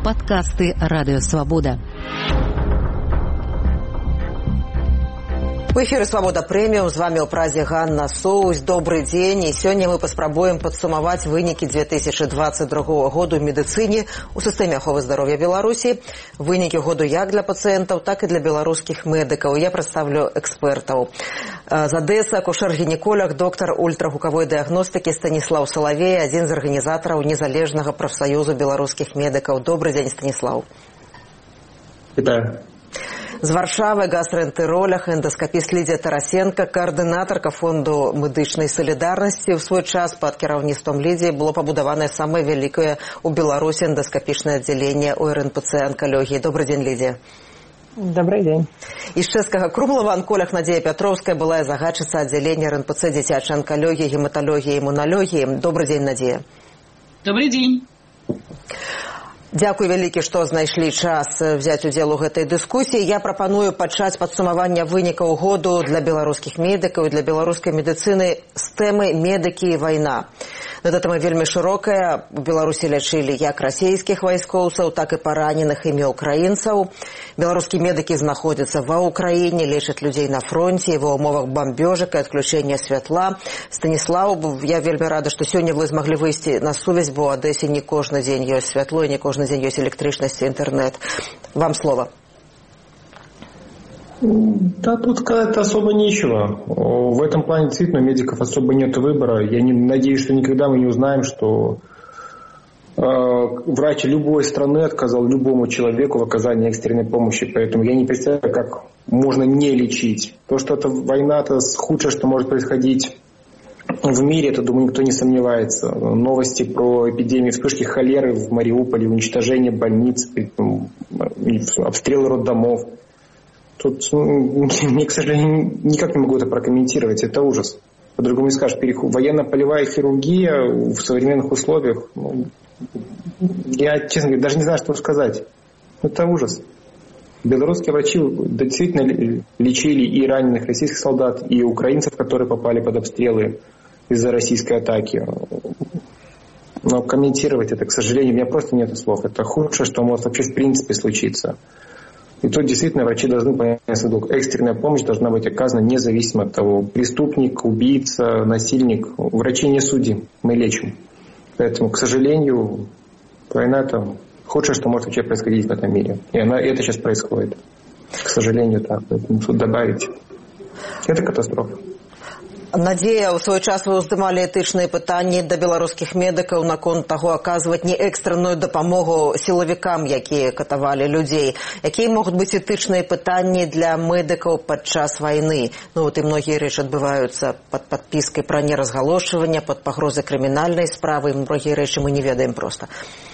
Подкасты «Радио Свобода». В эфире «Свобода Премиум». З вами ў празе Ганна Соусь. Добрый дзень. І сёння мы паспрабуем падсумаваць вынікі 2022 году ў медыцыне ў сістэме аховы здароўя Беларусі. Вынікі году як для пацыентаў, так і для беларускіх медыкаў. Я прадставлю экспертаў. З Адэсы акушэр-гінеколог, доктар ультрагукавой дыягностыкі Станіслаў Салавей, адзін з арганізатараў незалежнага прафсаюзу беларускіх медыкаў. Добрый дзень, Станіслаў. Вітаю. З Варшавы гастраэнтэролог, эндаскапіст Лідзія Тарасенко, коаардынатарка фонду медычнай салідарнасці. У свой час пад кіраўніцтвам Лідзіі было пабудаванае самае вялікае ў Беларусі эндаскапічнае аддзяленне ў РНПЦ анкалогіі. Добрый дзень, Лідзія. Добрый день. Из чэшскага Крумлава онколог Надзея Пятровская, былая загадчыца аддзялення РНПЦ дзіцячай анкалогіі, гематалогіі, імуналогіі. Добрый дзень, Надзея. Добрый дзень. Дзякуй вялікі, што знайшлі час взяць удзел у гэтай дыскусіі. Я прапаную пачаць падсумаванне вынікаў году для беларускіх медыкаў і для беларускай медыцыны з тэмы «Медыкі і вайна». Гэта тэма вельмі шырокая. У Беларусі лячылі як расійскіх вайскоўцаў, так і параненых імі украінцаў. Беларускія медыкі знаходзяцца ва ўкраіне, лечаць людзей на фронце ва ўмовах бамбёжак і адключэння святла. Станіслаў, я вельмі рада, што сёння вы змаглі выйсці на сувязь, бо ў Адэсе не кожны дзень ёсць святло і не кожны день есть электричность и интернет. Вам слово. Да, тут сказать особо нечего. В этом плане действительно у медиков особо нет выбора. Я не надеюсь, что никогда мы не узнаем, что врач любой страны отказал любому человеку в оказании экстренной помощи. Поэтому я не представляю, как можно не лечить. То, что это война, это худшее, что может происходить в мире, это, думаю, никто не сомневается. Новости про эпидемию вспышки холеры в Мариуполе, уничтожение больниц, обстрелы роддомов. Тут, мне, к сожалению, никак не могу это прокомментировать. Это ужас. По-другому не скажешь. Военно-полевая хирургия в современных условиях. Я, честно говоря, даже не знаю, что сказать. Это ужас. Белорусские врачи действительно лечили и раненых российских солдат, и украинцев, которые попали под обстрелы из-за российской атаки. Но комментировать это, к сожалению, у меня просто нет слов. Это худшее, что может вообще в принципе случиться. И тут действительно врачи должны понять свой долг. Экстренная помощь должна быть оказана независимо от того, преступник, убийца, насильник. Врачи не судим, мы лечим. Поэтому, к сожалению, война там худшее, что может вообще происходить в этом мире. И это сейчас происходит. К сожалению, так. Поэтому тут добавить. Это катастрофа. Надзея, у свой час вы уздымалі этычныя пытанні да беларускіх медыкаў наконт таго, аказваць не экстранную дапамогу сілавікам, якія катавалі людзей. Якія могуць быць этычныя пытанні для медыкаў падчас вайны? Ну, вот і многія рэчы адбываюцца пад падпіскай пра неразгалошчванне, пад пагрозай крымінальнай справы, і многія рэчы мы не ведаем проста.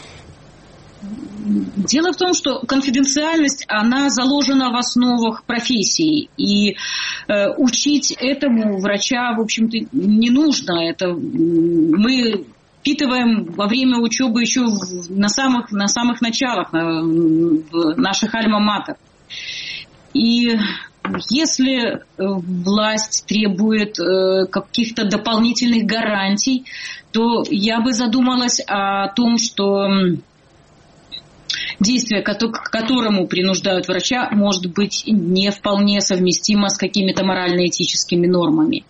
Дело в том, что конфиденциальность, она заложена в основах профессии. И учить этому врача, в общем-то, не нужно. Это мы впитываем во время учебы еще на самых началах в наших альма-матер. И если власть требует каких-то дополнительных гарантий, то я бы задумалась о том, что действие, к которому принуждают врача, может быть не вполне совместимо с какими-то морально-этическими нормами.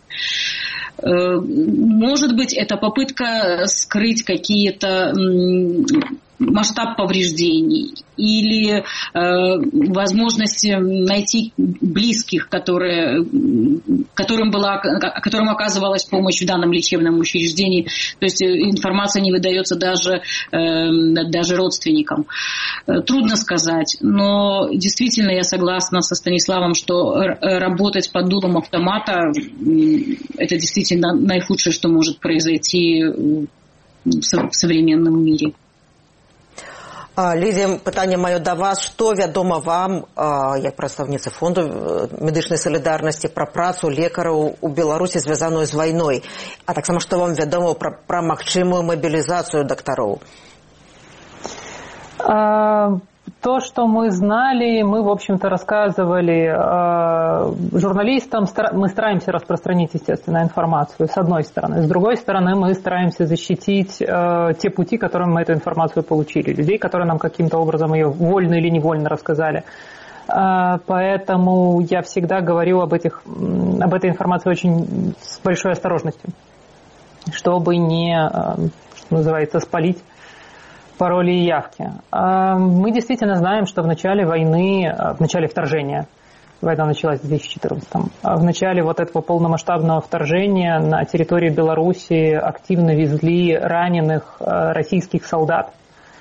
Может быть, это попытка скрыть какие-то масштаб повреждений или возможность найти близких, которым оказывалась помощь в данном лечебном учреждении. То есть информация не выдается даже родственникам. Трудно сказать, но действительно я согласна со Станиславом, что работать под дулом автомата – это действительно наихудшее, что может произойти в современном мире. Лідзія, пытанне маё да вас. Што вядома вам, як прадстаўніцы фонду медычнай салідарнасці, пра працу лекараў у Беларусі, звязаную з вайной? А таксама, што вам вядома пра магчымую мабілізацыю дактароў? То, что мы знали, мы, в общем-то, рассказывали журналистам. Мы стараемся распространить, естественно, информацию, с одной стороны. С другой стороны, мы стараемся защитить те пути, которыми мы эту информацию получили. Людей, которые нам каким-то образом ее вольно или невольно рассказали. Поэтому я всегда говорю об этой информации очень с большой осторожностью, чтобы не, что называется, спалить пароли и явки. Мы действительно знаем, что в начале войны, в начале вторжения, война началась в 2014-м, в начале вот этого полномасштабного вторжения на территорию Беларуси активно везли раненых российских солдат.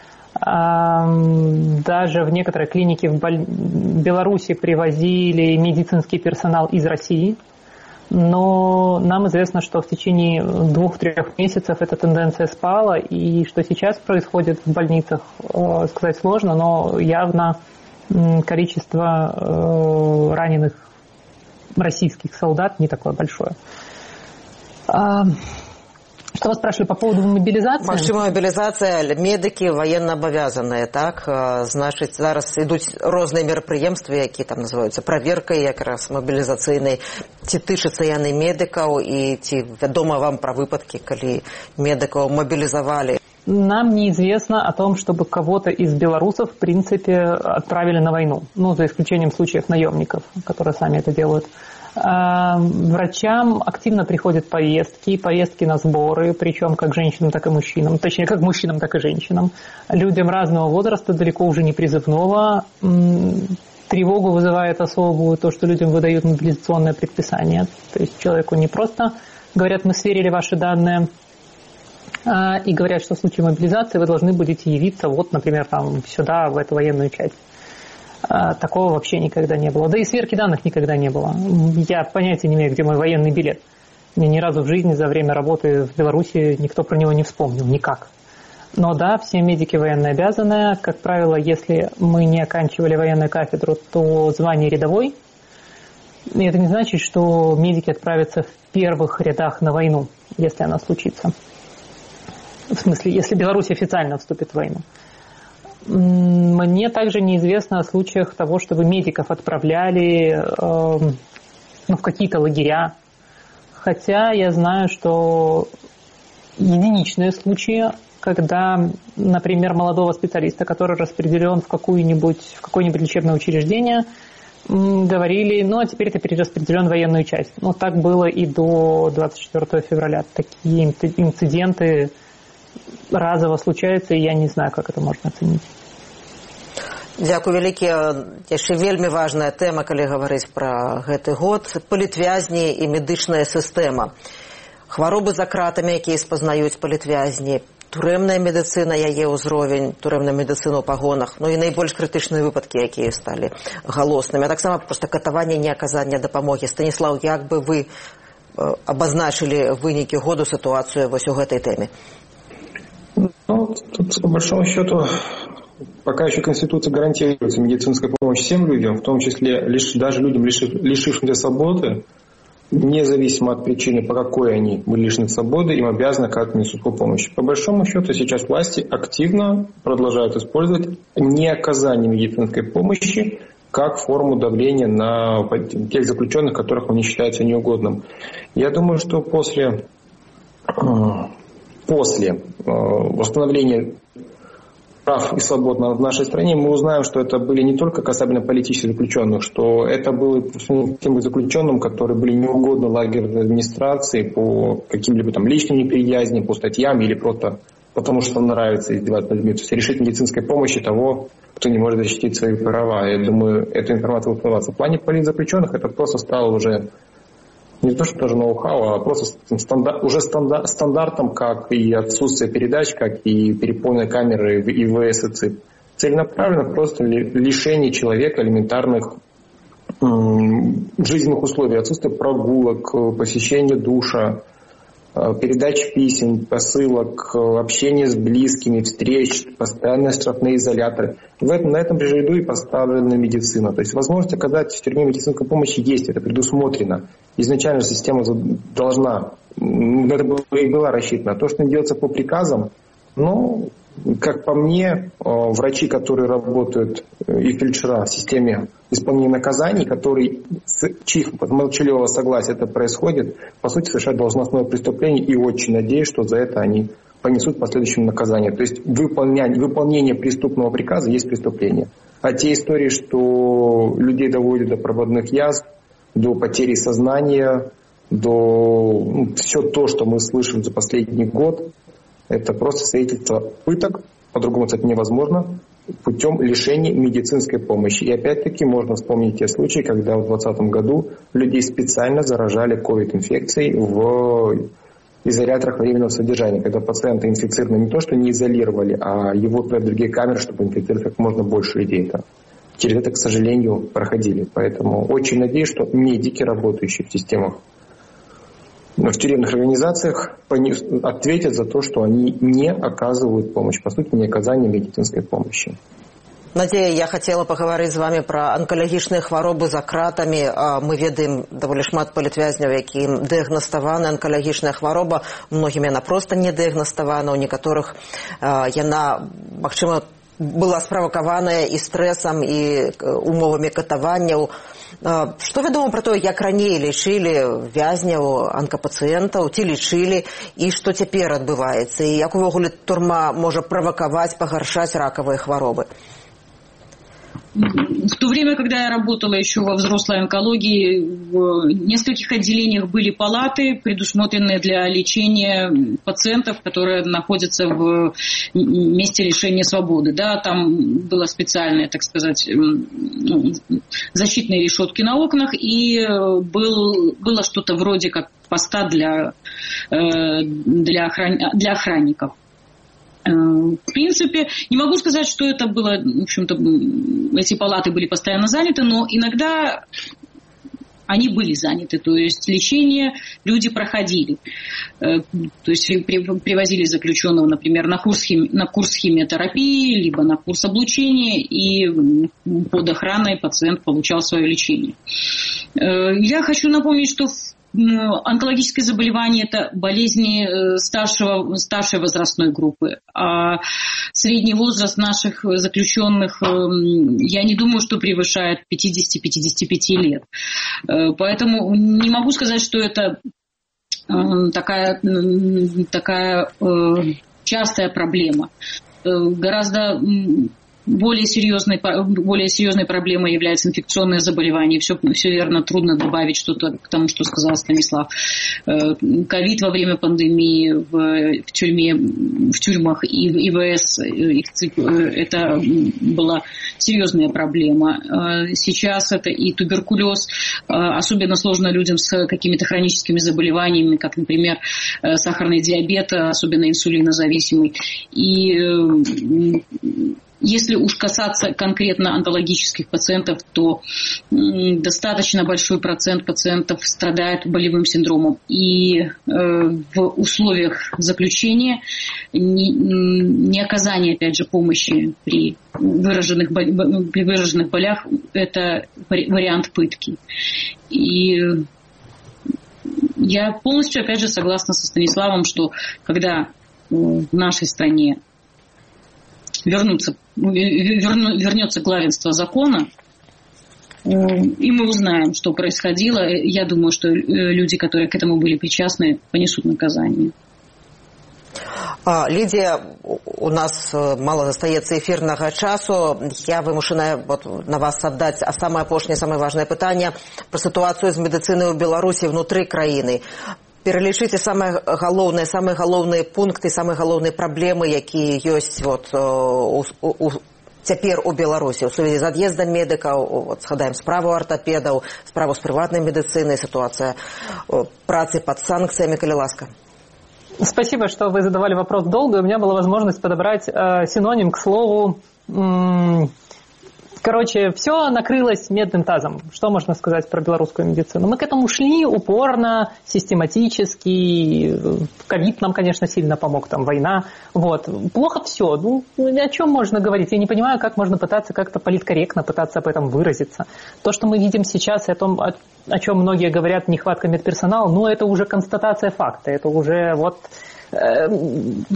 Даже в некоторые клиники в Беларуси привозили медицинский персонал из России. Но нам известно, что в течение 2-3 месяцев эта тенденция спала, и что сейчас происходит в больницах, сказать сложно, но явно количество раненых российских солдат не такое большое. Что вы спрашивали по поводу мобілізації? Магчыма мобілізацыя, медыкі военноабавязаныя, так? Значыць, зараз ідуць розныя мерапрыемствы, якія там называюцца праверкай якраз мобілізацыйнай. Ці тычацца яны медыкаў і ці вядома вам пра выпадкі, калі медыкаў мобілізавалі? Нам неизвестно о том, чтобы кого-то из белорусов, в принципе, отправили на войну. Ну, за исключением случаев наемников, которые сами это делают. Врачам активно приходят повестки на сборы, причем как женщинам, так и мужчинам, точнее, как мужчинам, так и женщинам. Людям разного возраста, далеко уже не призывного. Тревогу вызывает особую то, что людям выдают мобилизационное предписание. То есть человеку не просто говорят, мы сверили ваши данные, и говорят, что в случае мобилизации вы должны будете явиться, вот, например, там, сюда, в эту военную часть. Такого вообще никогда не было. Да и сверки данных никогда не было. Я понятия не имею, где мой военный билет. Мне ни разу в жизни за время работы в Беларуси никто про него не вспомнил. Никак. Но да, все медики военнообязанные. Как правило, если мы не оканчивали военную кафедру, то звание рядовой. И это не значит, что медики отправятся в первых рядах на войну, если она случится. В смысле, если Беларусь официально вступит в войну. Мне также неизвестно о случаях того, чтобы медиков отправляли в какие-то лагеря. Хотя я знаю, что единичные случаи, когда, например, молодого специалиста, который распределен в какое-нибудь лечебное учреждение, говорили, ну а теперь ты перераспределен в военную часть. Ну так было и до 24 февраля. Такие инциденты разово случаются, и я не знаю, как это можно оценить. Дзякуй вялікі. Яшчэ вельмі важная тэма, калі гаварыць пра гэты год. Палітвязні і медычная сістэма. Хваробы за кратамі, якія спазнаюць палітвязні. Турэмная медыцына, яе ўзровень, турэмная медыцына ў пагонах. Ну і найбольш крытычныя выпадкі, якія сталі галоснымі. А таксама проста катаванне, неаказання дапамогі. Станіслаў, як бы вы абазначылі вынікі году сітуацыю вось у гэтай тэме? Ну, тут, по большому счету, пока еще Конституция гарантирует медицинскую помощь всем людям, в том числе даже людям, лишившимся свободы, независимо от причины, по какой они были лишены свободы, им обязаны оказать медицинскую помощь. По большому счету, сейчас власти активно продолжают использовать неоказание медицинской помощи как форму давления на тех заключенных, которых они считаются неугодным. Я думаю, что после восстановления прав и свобод в нашей стране мы узнаем, что это были не только касательно политических заключенных, что это было тем заключенным, которые были неугодны лагерной администрации по каким-либо там личным неприязням, по статьям или просто потому, что нравится издеваться над людьми. То есть решить медицинской помощи того, кто не может защитить свои права. Я думаю, эта информация будет всплываться. В плане политзаключенных это просто стало уже не то, что даже ноу-хау, а просто стандартом, как и отсутствие передач, как и переполненные камеры и ИВС и ЦИП. Целенаправленно просто лишение человека элементарных жизненных условий, отсутствие прогулок, посещения душа, передач писем, посылок, общения с близкими, встреч, постоянные штрафные изоляторы. На этом же ряду и поставлена медицина. То есть возможность оказать в тюрьме медицинской помощи есть, это предусмотрено. Изначально система должна, это и была рассчитана. То, что делается по приказам, ну, как по мне, врачи, которые работают и фельдшера в системе исполнения наказаний, которые с чьих молчаливого согласия это происходит, по сути, совершают должностное преступление, и очень надеюсь, что за это они понесут последующее наказание. То есть выполнение преступного приказа есть преступление. А те истории, что людей доводят до проводных язв, до потери сознания, до все то, что мы слышим за последний год, это просто свидетельство пыток, по-другому это невозможно, путем лишения медицинской помощи. И опять-таки можно вспомнить те случаи, когда в 2020 году людей специально заражали ковид-инфекцией в изоляторах временного содержания, когда пациента инфицированы не то, что не изолировали, а его в другие камеры, чтобы инфицировать как можно больше людей. Через это, к сожалению, проходили. Поэтому очень надеюсь, что медики, работающие в системах, в тюремных организациях, ответят за то, что они не оказывают помощь, по сути, не оказание медицинской помощи. Надзея, я хотела паговорыць з вами пра анкалагічныя хваробы за кратамі. Мы ведаем даволі шмат палітвязняў, якім дыягнаставана анкалагічная хвароба. Многім яна проста не дыягнаставана, у некаторых яна, магчыма, была справакаваная і стрэсам, і умовамі катаванняў. Што вядома пра тое, як раней лічылі вязняў, анкапацыентаў, ці лічылі, і што цяпер адбываецца, і як увогуле турма можа правакаваць, пагаршаць ракавыя хваробы? В то время, когда я работала еще во взрослой онкологии, в нескольких отделениях были палаты, предусмотренные для лечения пациентов, которые находятся в месте лишения свободы. Да, там было специальные, так сказать, защитные решетки на окнах, и было что-то вроде как поста для охранников. В принципе, не могу сказать, что это было, в общем-то, эти палаты были постоянно заняты, но иногда они были заняты, то есть лечение люди проходили. То есть привозили заключенного, например, на курс химиотерапии, либо на курс облучения, и под охраной пациент получал свое лечение. Я хочу напомнить, что онкологическое заболевание – это болезни старшей возрастной группы. А средний возраст наших заключенных, я не думаю, что превышает 50-55 лет. Поэтому не могу сказать, что это такая частая проблема. Гораздо более серьезной проблемой является инфекционное заболевание. Все верно, трудно добавить что-то к тому, что сказал Станислав. Ковид во время пандемии в тюрьмах и в ИВС это была серьезная проблема. Сейчас это и туберкулез. Особенно сложно людям с какими-то хроническими заболеваниями, как, например, сахарный диабет, особенно инсулинозависимый. И если уж касаться конкретно онкологических пациентов, то достаточно большой процент пациентов страдает болевым синдромом. И в условиях заключения неоказание, опять же, помощи при выраженных болях – это вариант пытки. И я полностью, опять же, согласна со Станиславом, что когда в нашей стране вернется главенство закона, и мы узнаем, что происходило. Я думаю, что люди, которые к этому были причастны, понесут наказание. Лідія, у нас мало застаецца эфірнага часу. Я вымушаная на вас аддаць самае апошняе, самае важнае пытанне пра сітуацыю з медыцынай у Беларусі внутры краіны. Пералічыце самыя галоўныя пункты, самыя галоўныя праблемы, якія ёсць цяпер у Беларусі ў сувязі з ад'ездам медыкаў. Згадаем справу артапедаў, справу з прыватнай медыцынай, сітуацыя працы пад санкцыямі, калі ласка. Спасибо, что вы задавали вопрос долго. У меня была возможность подобрать синоним к слову. Короче, все накрылось медным тазом. Что можно сказать про белорусскую медицину? Мы к этому шли упорно, систематически. Ковид нам, конечно, сильно помог, там война. Вот. Плохо все. Ну, о чем можно говорить? Я не понимаю, как можно пытаться как-то политкорректно пытаться об этом выразиться. То, что мы видим сейчас, о том, о чем многие говорят, нехватка медперсонала, ну, это уже констатация факта. Это уже вот...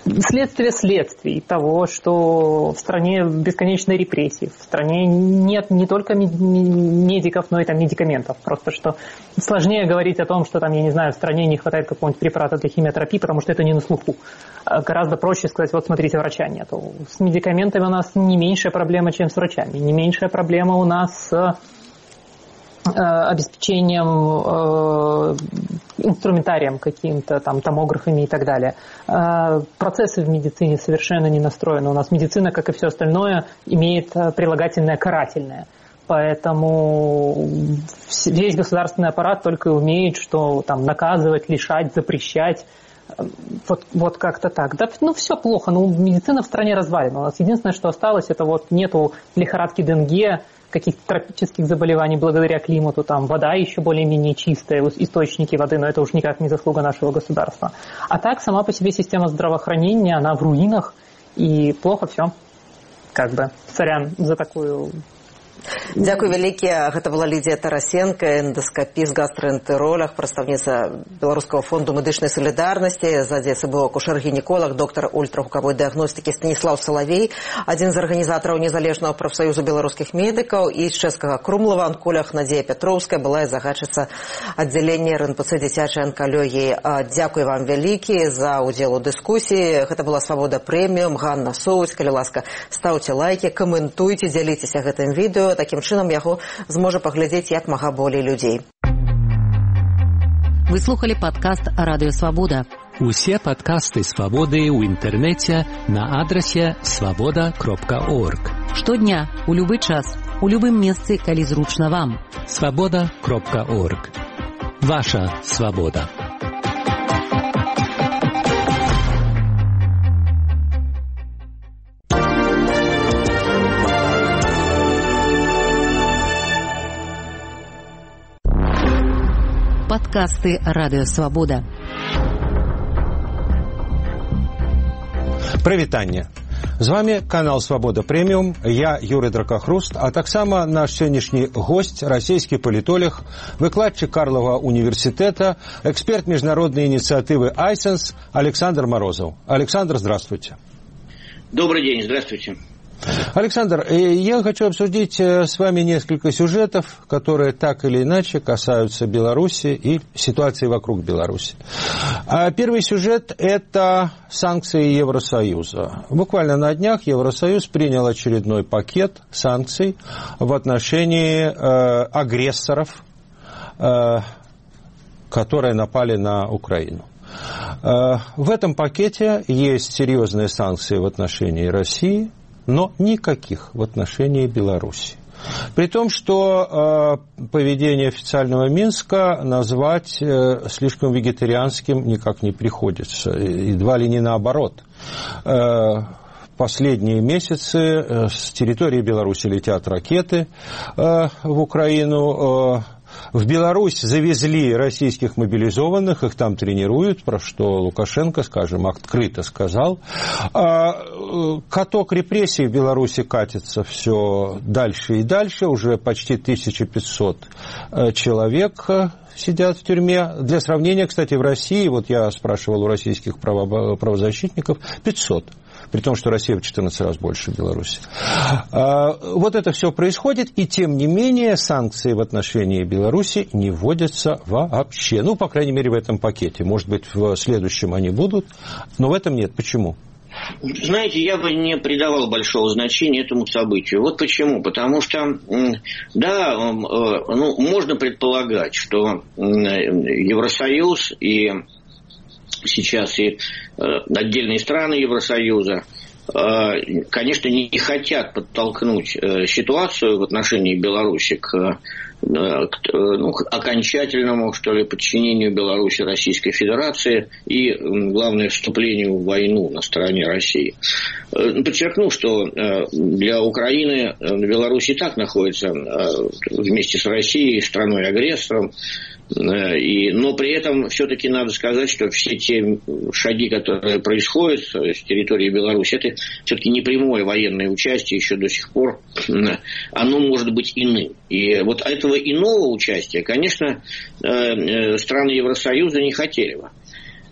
следствие следствий того, что в стране бесконечные репрессии, в стране нет не только медиков, но и там медикаментов. Просто что сложнее говорить о том, что там, я не знаю, в стране не хватает какого-нибудь препарата для химиотерапии, потому что это не на слуху. Гораздо проще сказать, вот смотрите, врача нету. С медикаментами у нас не меньшая проблема, чем с врачами. Не меньшая проблема у нас с обеспечением инструментарием каким-то, там, томографами и так далее. Процессы в медицине совершенно не настроены. У нас медицина, как и все остальное, имеет прилагательное карательное. Поэтому весь государственный аппарат только и умеет, что там наказывать, лишать, запрещать. Вот как-то так. Да, все плохо. Медицина в стране развалена. У нас единственное, что осталось, это вот нету лихорадки Денге, каких-то тропических заболеваний благодаря климату, там вода еще более-менее чистая, источники воды, но это уж никак не заслуга нашего государства. А так, сама по себе система здравоохранения, она в руинах, и плохо все. Как бы, сорян за такую... Дзякуй вялікі. Гэта была Лідія Тарасенко, эндоскапіст, гастраэнтеролог, прадстаўніца Беларускага фонду медычнай салідарнасці, ззаді быў акушэр-гінеколог, доктар ультрагукавой дыягностыкі Станіслаў Салавей, адзін з арганізатараў незалежнага прафсаюзу беларускіх медыкаў, і з Чэшскага Крумлава анколог Надзея Пятроўская, былая загадчыца аддзялення РНПЦ дзіцячай анкалогіі. Дзякуй вам вялікі за ўдзел у дыскусіі. Гэта была Свабода Прэміум, Ганна Соуць. Калі ласка, стаўце лайкі, каментуйце, дзяліцеся гэтым відэо. Таким чынам яго зможа паглядзець як мага болей людзей. Вы слухали падкаст Радыё Свабода. Усе падкасты Свабоды ў інтэрнэце на адрасе свабода.орг. Штодня, у любы час, у любым месцы, калі зручна вам. Свабода.орг. Ваша свабода. Подкасты Радыё Свабода. Прывітанне. З вами канал Свабода Прэміум, я Юрый Дракахруст, а таксама наш сённяшні госць, расійскі палітолог, выкладчык Карлова універсітэта, эксперт міжнароднай ініцыятывы Айсенс Александр Морозов. Александр, здравствуйте. Добрый день, здравствуйте. Александр, я хочу обсудить с вами несколько сюжетов, которые так или иначе касаются Беларуси и ситуации вокруг Беларуси. Первый сюжет – это санкции Евросоюза. Буквально на днях Евросоюз принял очередной пакет санкций в отношении агрессоров, которые напали на Украину. В этом пакете есть серьезные санкции в отношении России, но никаких в отношении Беларуси. При том, что поведение официального Минска назвать слишком вегетарианским никак не приходится, едва ли не наоборот. Последние месяцы с территории Беларуси летят ракеты в Украину. В Беларусь завезли российских мобилизованных, их там тренируют, про что Лукашенко, скажем, открыто сказал. Каток репрессий в Беларуси катится все дальше и дальше. Уже почти 1500 человек сидят в тюрьме. Для сравнения, кстати, в России, вот я спрашивал у российских правозащитников, 500. При том, что Россия в 14 раз больше Беларуси. Вот это все происходит, и тем не менее санкции в отношении Беларуси не вводятся вообще. Ну, по крайней мере, в этом пакете. Может быть, в следующем они будут, но в этом нет. Почему? Знаете, я бы не придавал большого значения этому событию. Вот почему. Потому что, да, можно предполагать, что Евросоюз и сейчас и отдельные страны Евросоюза, конечно, не хотят подтолкнуть ситуацию в отношении Беларуси к окончательному, что ли, подчинению Беларуси Российской Федерации и, главное, вступлению в войну на стороне России. Подчеркну, что для Украины Беларусь и так находится вместе с Россией, страной-агрессором, но при этом все-таки надо сказать, что все те шаги, которые происходят с территории Беларуси, это все-таки не прямое военное участие еще до сих пор, оно может быть иным. И вот этого иного участия, конечно, страны Евросоюза не хотели бы.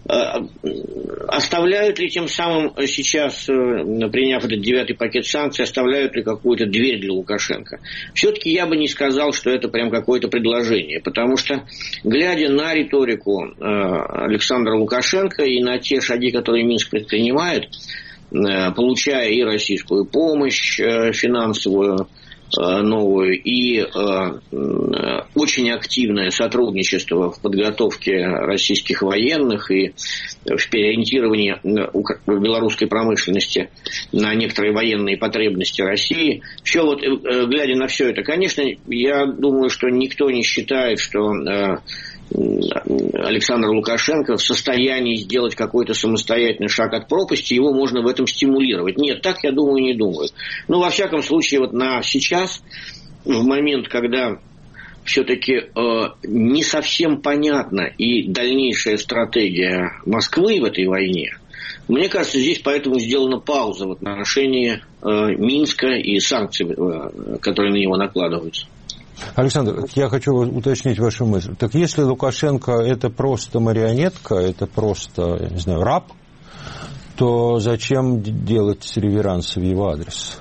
Оставляют ли тем самым сейчас, приняв этот 9-й пакет санкций, оставляют ли какую-то дверь для Лукашенко? Все-таки я бы не сказал, что это прям какое-то предложение, потому что, глядя на риторику Александра Лукашенко и на те шаги, которые Минск предпринимает, получая и российскую помощь финансовую, новую, и очень активное сотрудничество в подготовке российских военных и в переориентировании белорусской промышленности на некоторые военные потребности России. Все вот, глядя на все это, конечно, я думаю, что никто не считает, что Александр Лукашенко в состоянии сделать какой-то самостоятельный шаг от пропасти, его можно в этом стимулировать. Нет, так, я думаю, не думают. Но, во всяком случае, вот на сейчас, в момент, когда все-таки не совсем понятна и дальнейшая стратегия Москвы в этой войне, мне кажется, здесь поэтому сделана пауза в отношении Минска и санкций, которые на него накладываются. Александр, я хочу уточнить вашу мысль. Так если Лукашенко это просто марионетка, это просто, я не знаю, раб, то зачем делать реверансы в его адрес?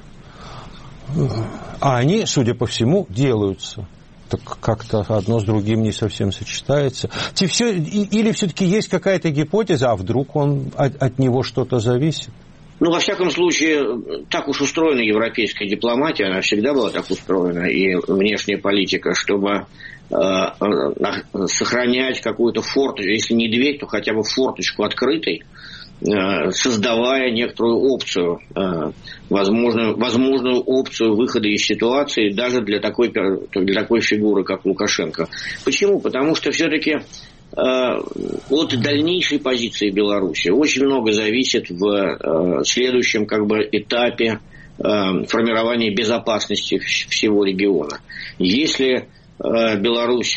А они, судя по всему, делаются. Так как-то одно с другим не совсем сочетается. Или все-таки есть какая-то гипотеза, а вдруг от него что-то зависит? Ну, во всяком случае, так уж устроена европейская дипломатия, она всегда была так устроена, и внешняя политика, чтобы сохранять какую-то форточку, если не дверь, то хотя бы форточку открытой, создавая некоторую опцию, возможную опцию выхода из ситуации даже для такой фигуры, как Лукашенко. Почему? Потому что все-таки от дальнейшей позиции Беларуси очень много зависит в следующем этапе формирования безопасности всего региона. Если Беларусь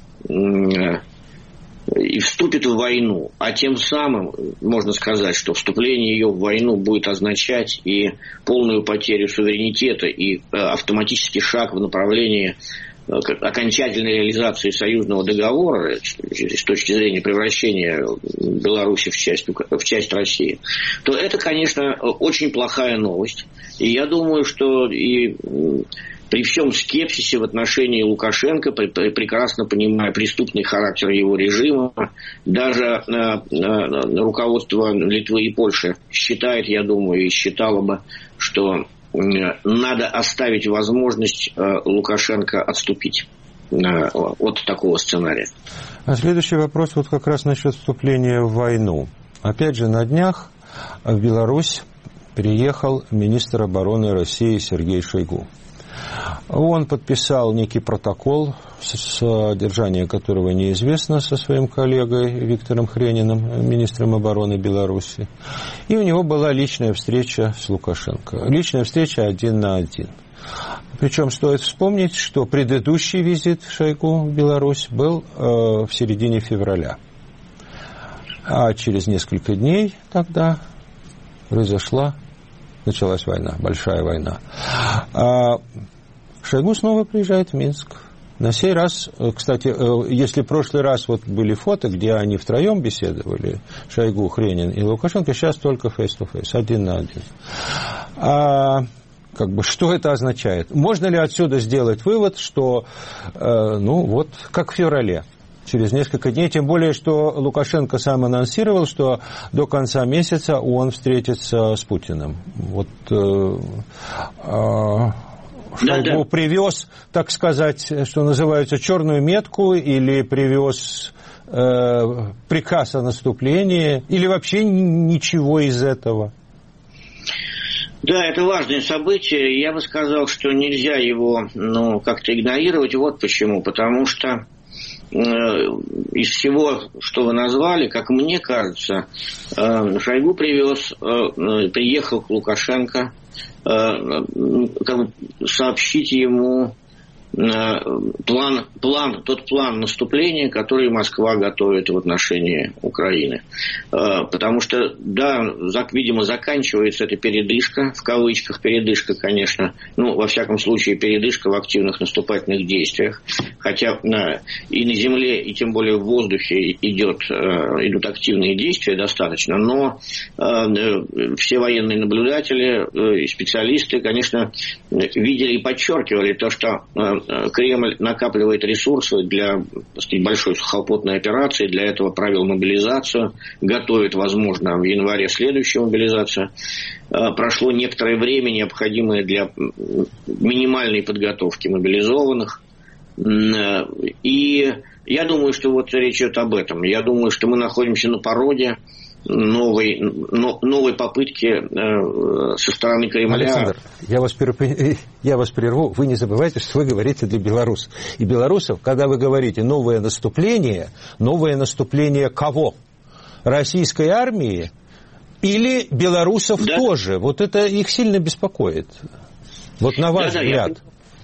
и вступит в войну, а тем самым можно сказать, что вступление ее в войну будет означать и полную потерю суверенитета, и автоматический шаг в направлении окончательной реализации союзного договора с точки зрения превращения Беларуси в часть России, то это, конечно, очень плохая новость. И я думаю, что и при всем скепсисе в отношении Лукашенко, прекрасно понимая преступный характер его режима, даже руководство Литвы и Польши считает, я думаю, и считало бы, что надо оставить возможность Лукашенко отступить от такого сценария. А следующий вопрос вот как раз насчет вступления в войну. Опять же, на днях в Беларусь приехал министр обороны России Сергей Шойгу. Он подписал некий протокол, содержание которого неизвестно, со своим коллегой Виктором Хрениным, министром обороны Беларуси. И у него была личная встреча с Лукашенко. Личная встреча 1 на 1. Причем стоит вспомнить, что предыдущий визит Шойгу в Беларусь был в середине февраля. А через несколько дней тогда началась война, большая война. Шойгу снова приезжает в Минск. На сей раз, кстати, если в прошлый раз были фото, где они втроем беседовали, Шойгу, Хренин и Лукашенко, сейчас только face-to-face, 1 на 1. Что это означает? Можно ли отсюда сделать вывод, что, как в феврале, через несколько дней, тем более, что Лукашенко сам анонсировал, что до конца месяца он встретится с Путиным. Шойгу привез, так сказать, что называется, черную метку, или привез приказ о наступлении, или вообще ничего из этого? Да, это важное событие. Я бы сказал, что нельзя его как-то игнорировать. Вот почему. Потому что из всего, что вы назвали, как мне кажется, Шойгу приехал к Лукашенко, сообщить ему тот план наступления, который Москва готовит в отношении Украины. Потому что, да, видимо, заканчивается эта передышка, в кавычках передышка, конечно, во всяком случае, передышка в активных наступательных действиях, хотя и на земле, и тем более в воздухе идут активные действия достаточно, но все военные наблюдатели и специалисты, конечно, видели и подчеркивали то, что Кремль накапливает ресурсы для, так сказать, большой сухопутной операции, для этого провел мобилизацию, готовит, возможно, в январе следующую мобилизацию. Прошло некоторое время, необходимое для минимальной подготовки мобилизованных. И я думаю, что вот речь идет об этом. Я думаю, что мы находимся на пороге новой попытки со стороны Кремля. Александр, я вас прерву. Вы не забывайте, что вы говорите для белорусов. И белорусов, когда вы говорите новое наступление кого? Российской армии или белорусов тоже? Вот это их сильно беспокоит. Вот на ваш взгляд.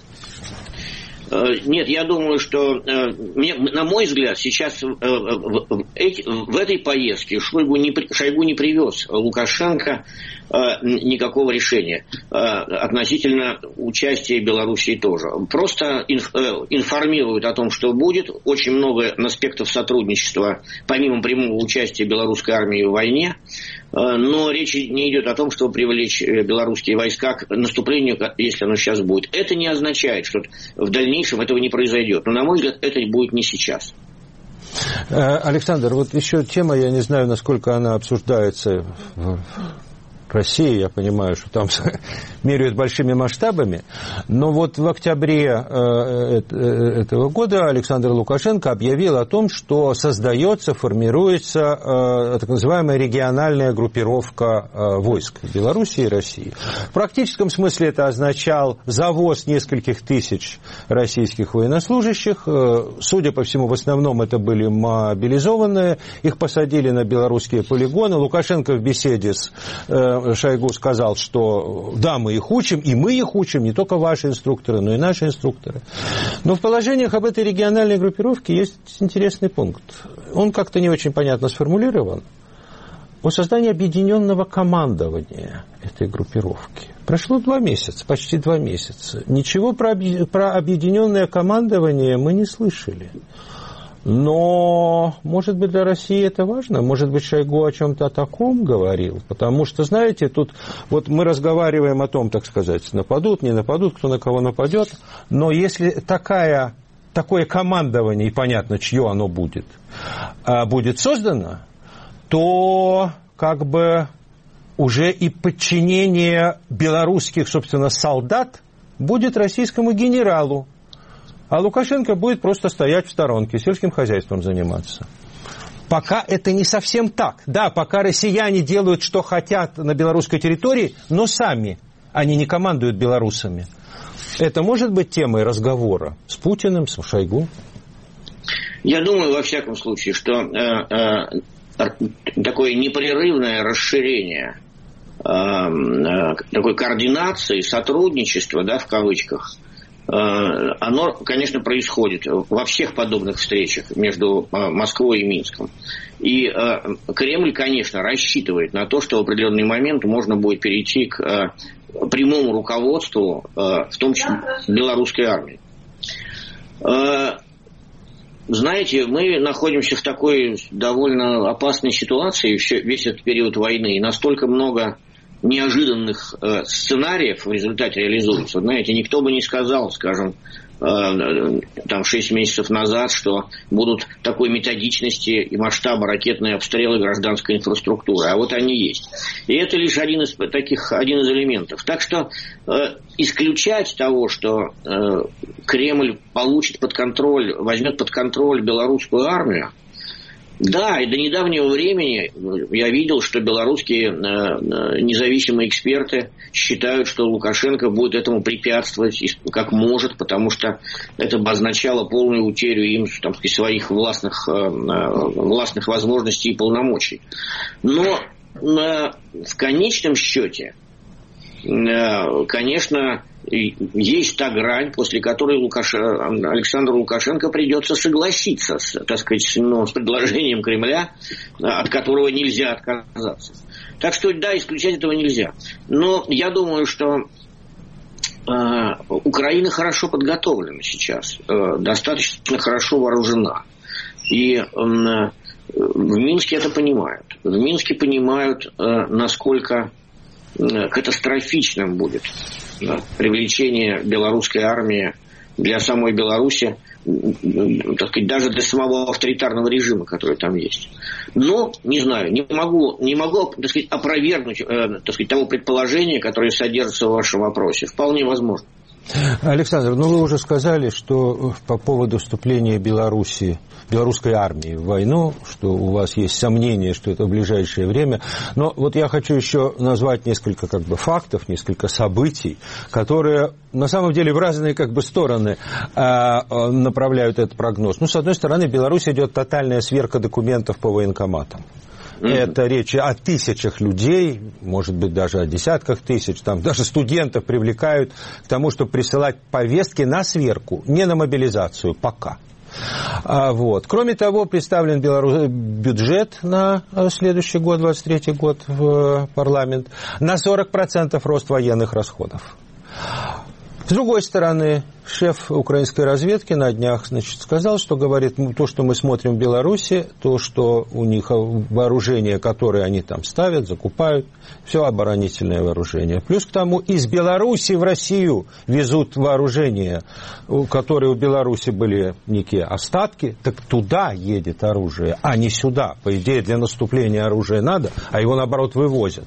Нет, я думаю, что, на мой взгляд, сейчас в этой поездке Шойгу не привез Лукашенко никакого решения относительно участия Белоруссии тоже. Просто информируют о том, что будет. Очень много аспектов сотрудничества, помимо прямого участия белорусской армии в войне. Но речь не идет о том, чтобы привлечь белорусские войска к наступлению, если оно сейчас будет. Это не означает, что в дальнейшем этого не произойдет. Но, на мой взгляд, это будет не сейчас. Александр, вот еще тема, я не знаю, насколько она обсуждается в России, я понимаю, что там меряют большими масштабами, но вот в октябре этого года Александр Лукашенко объявил о том, что формируется так называемая региональная группировка войск Белоруссии и России. В практическом смысле это означал завоз нескольких тысяч российских военнослужащих. Судя по всему, в основном это были мобилизованные, их посадили на белорусские полигоны. Лукашенко в беседе с Шойгу сказал, что да, мы их учим, и мы их учим, не только ваши инструкторы, но и наши инструкторы. Но в положениях об этой региональной группировке есть интересный пункт. Он как-то не очень понятно сформулирован. О создании объединенного командования этой группировки. Прошло 2 месяца, почти 2 месяца. Ничего про объединенное командование мы не слышали. Но, может быть, для России это важно? Может быть, Шойгу о чем-то таком говорил? Потому что, знаете, тут вот мы разговариваем о том, так сказать, нападут, не нападут, кто на кого нападет. Но если такое командование, и понятно, чье оно будет создано, то как бы уже и подчинение белорусских, собственно, солдат будет российскому генералу. А Лукашенко будет просто стоять в сторонке, сельским хозяйством заниматься. Пока это не совсем так. Да, пока россияне делают, что хотят на белорусской территории, но сами они не командуют белорусами. Это может быть темой разговора с Путиным, с Шойгу? Я думаю, во всяком случае, что такое непрерывное расширение такой координации, сотрудничества, да, в кавычках, оно, конечно, происходит во всех подобных встречах между Москвой и Минском. И Кремль, конечно, рассчитывает на то, что в определенный момент можно будет перейти к прямому руководству, в том числе белорусской армии. Знаете, мы находимся в такой довольно опасной ситуации весь этот период войны, и настолько много неожиданных сценариев в результате реализуются. Знаете, никто бы не сказал, скажем, там 6 месяцев назад, что будут такой методичности и масштаба ракетные обстрелы гражданской инфраструктуры. А вот они есть. И это лишь один из элементов. Так что исключать того, что Кремль получит под контроль, возьмет под контроль белорусскую армию, да, и до недавнего времени я видел, что белорусские независимые эксперты считают, что Лукашенко будет этому препятствовать как может, потому что это бы означало полную утерю им, там, своих властных возможностей и полномочий. Но в конечном счете, конечно, есть та грань, после которой Александру Лукашенко придется согласиться с предложением Кремля, от которого нельзя отказаться. Так что, да, исключать этого нельзя. Но я думаю, что Украина хорошо подготовлена сейчас, достаточно хорошо вооружена. И в Минске это понимают. В Минске понимают, насколько катастрофичным будет привлечение белорусской армии для самой Беларуси, так сказать, даже для самого авторитарного режима, который там есть. Но, не знаю, не могу так сказать, опровергнуть так сказать, того предположения, которое содержится в вашем вопросе. Вполне возможно. Александр, вы уже сказали, что по поводу вступления белорусской армии в войну, что у вас есть сомнения, что это в ближайшее время. Но вот я хочу еще назвать несколько фактов, несколько событий, которые на самом деле в разные стороны направляют этот прогноз. С одной стороны, в Беларуси идет тотальная сверка документов по военкоматам. Это речь о тысячах людей, может быть, даже о десятках тысяч. Там даже студентов привлекают к тому, чтобы присылать повестки на сверку, не на мобилизацию пока. Кроме того, представлен бюджет на следующий год, 23-й год, в парламент, на 40% рост военных расходов. С другой стороны, шеф украинской разведки на днях сказал, что говорит, то, что мы смотрим в Беларуси, то, что у них вооружение, которое они там ставят, закупают, все оборонительное вооружение. Плюс к тому, из Беларуси в Россию везут вооружение, которые у Беларуси были некие остатки, так туда едет оружие, а не сюда. По идее, для наступления оружия надо, а его, наоборот, вывозят.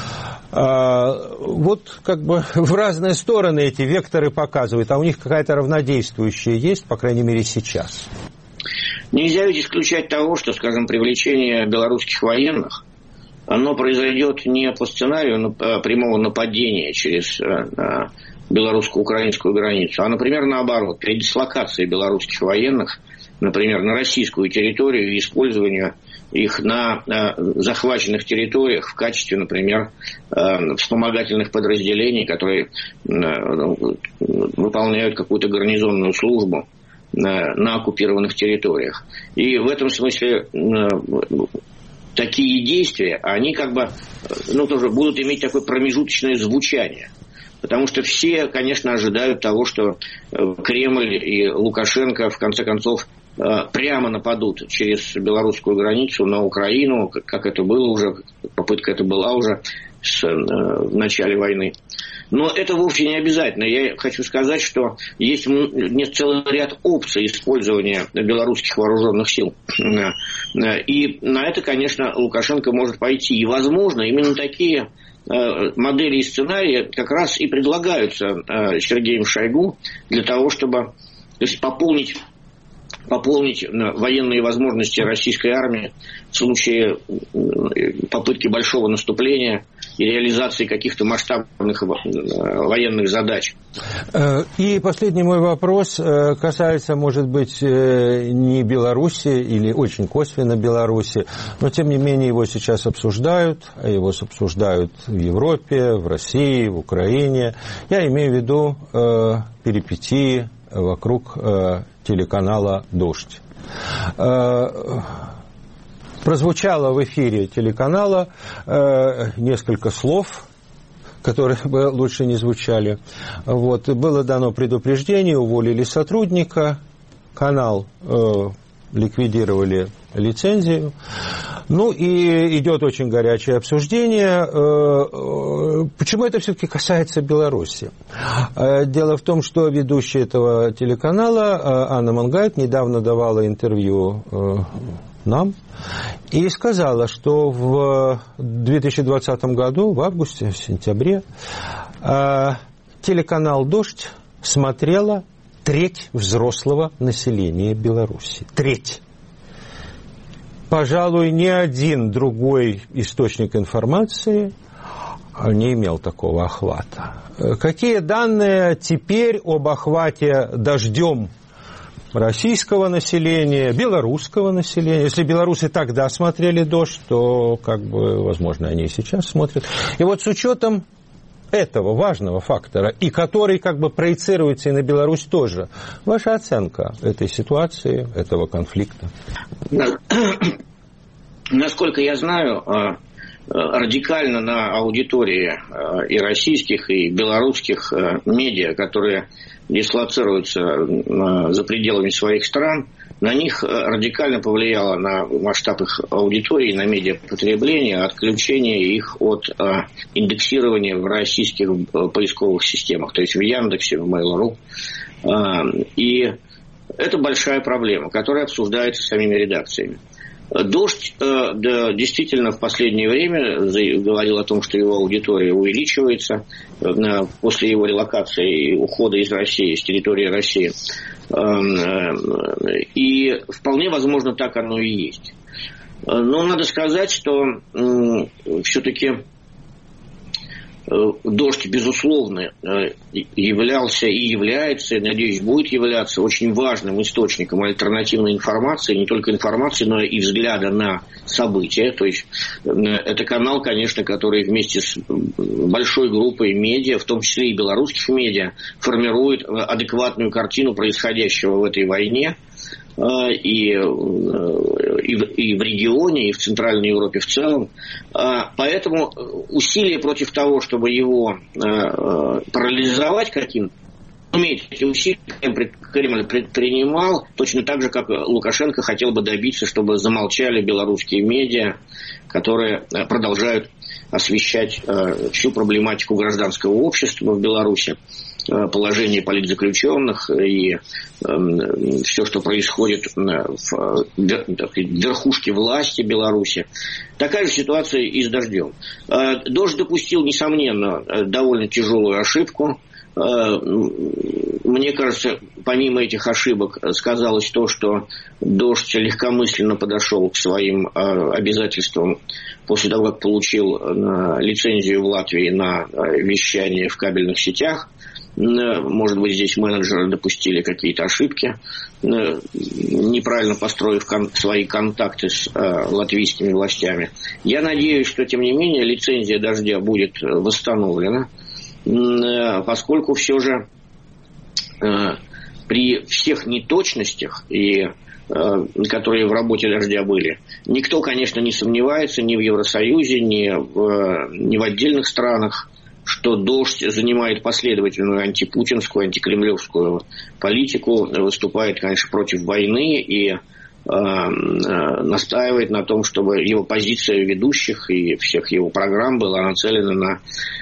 В разные стороны эти векторы показывают, а у них какая-то равнодействующая есть, по крайней мере, сейчас. Нельзя ведь исключать того, что, скажем, привлечение белорусских военных, оно произойдет не по сценарию прямого нападения через белорусско-украинскую границу, а, например, наоборот, передислокация белорусских военных, например, на российскую территорию и использование их на захваченных территориях в качестве, например, вспомогательных подразделений, которые выполняют какую-то гарнизонную службу на оккупированных территориях. И в этом смысле такие действия, они тоже будут иметь такое промежуточное звучание. Потому что все, конечно, ожидают того, что Кремль и Лукашенко, в конце концов, прямо нападут через белорусскую границу на Украину, как это было уже, попытка это была уже в начале войны. Но это вовсе не обязательно. Я хочу сказать, что есть целый ряд опций использования белорусских вооруженных сил. И на это, конечно, Лукашенко может пойти. И, возможно, именно такие модели и сценарии как раз и предлагаются Сергеем Шойгу для того, чтобы пополнить военные возможности российской армии в случае попытки большого наступления и реализации каких-то масштабных военных задач. И последний мой вопрос касается, может быть, не Беларуси или очень косвенно Беларуси, но тем не менее его сейчас обсуждают, его обсуждают в Европе, в России, в Украине. Я имею в виду перипетии вокруг телеканала «Дождь». Прозвучало в эфире телеканала несколько слов, которые бы лучше не звучали. Было дано предупреждение, уволили сотрудника, канал ликвидировали лицензию. И идет очень горячее обсуждение. Почему это все-таки касается Беларуси? Дело в том, что ведущая этого телеканала Анна Мангайт недавно давала интервью нам и сказала, что в 2020 году, в августе, в сентябре, телеканал «Дождь» смотрела треть взрослого населения Беларуси. Треть. Пожалуй, ни один другой источник информации не имел такого охвата. Какие данные теперь об охвате «Дождем» российского населения, белорусского населения? Если белорусы тогда смотрели «Дождь», то, возможно, они и сейчас смотрят. И с учетом этого важного фактора, и который как бы проецируется и на Беларусь тоже. Ваша оценка этой ситуации, этого конфликта? Насколько я знаю, радикально на аудитории и российских, и белорусских медиа, которые дислоцируются за пределами своих стран, на них радикально повлияло на масштаб их аудитории, на медиапотребление, отключение их от индексирования в российских поисковых системах, то есть в Яндексе, в Mail.ru. И это большая проблема, которая обсуждается самими редакциями. «Дождь» действительно в последнее время говорил о том, что его аудитория увеличивается после его релокации и ухода из России, с территории России. И вполне возможно, так оно и есть. Но надо сказать, что все-таки «Дождь», безусловно, являлся и является, и, надеюсь, будет являться очень важным источником альтернативной информации, не только информации, но и взгляда на события. То есть это канал, конечно, который вместе с большой группой медиа, в том числе и белорусских медиа, формирует адекватную картину происходящего в этой войне. И в регионе, и в Центральной Европе в целом. Поэтому усилия против того, чтобы его парализовать каким-то, эти усилия Кремль предпринимал, точно так же, как Лукашенко хотел бы добиться, чтобы замолчали белорусские медиа, которые продолжают освещать всю проблематику гражданского общества в Беларуси, положение политзаключенных и все, что происходит в верхушке власти Беларуси. Такая же ситуация и с «Дождем». «Дождь» допустил, несомненно, довольно тяжелую ошибку. Мне кажется, помимо этих ошибок сказалось то, что «Дождь» легкомысленно подошел к своим обязательствам после того, как получил лицензию в Латвии на вещание в кабельных сетях. Может быть, здесь менеджеры допустили какие-то ошибки, неправильно построив свои контакты с латвийскими властями. Я надеюсь, что, тем не менее, лицензия «Дождя» будет восстановлена, поскольку все же при всех неточностях, которые в работе «Дождя» были, никто, конечно, не сомневается ни в Евросоюзе, ни в отдельных странах, что «Дождь» занимает последовательную антипутинскую, антикремлевскую политику, выступает, конечно, против войны и настаивает на том, чтобы его позиция ведущих и всех его программ была нацелена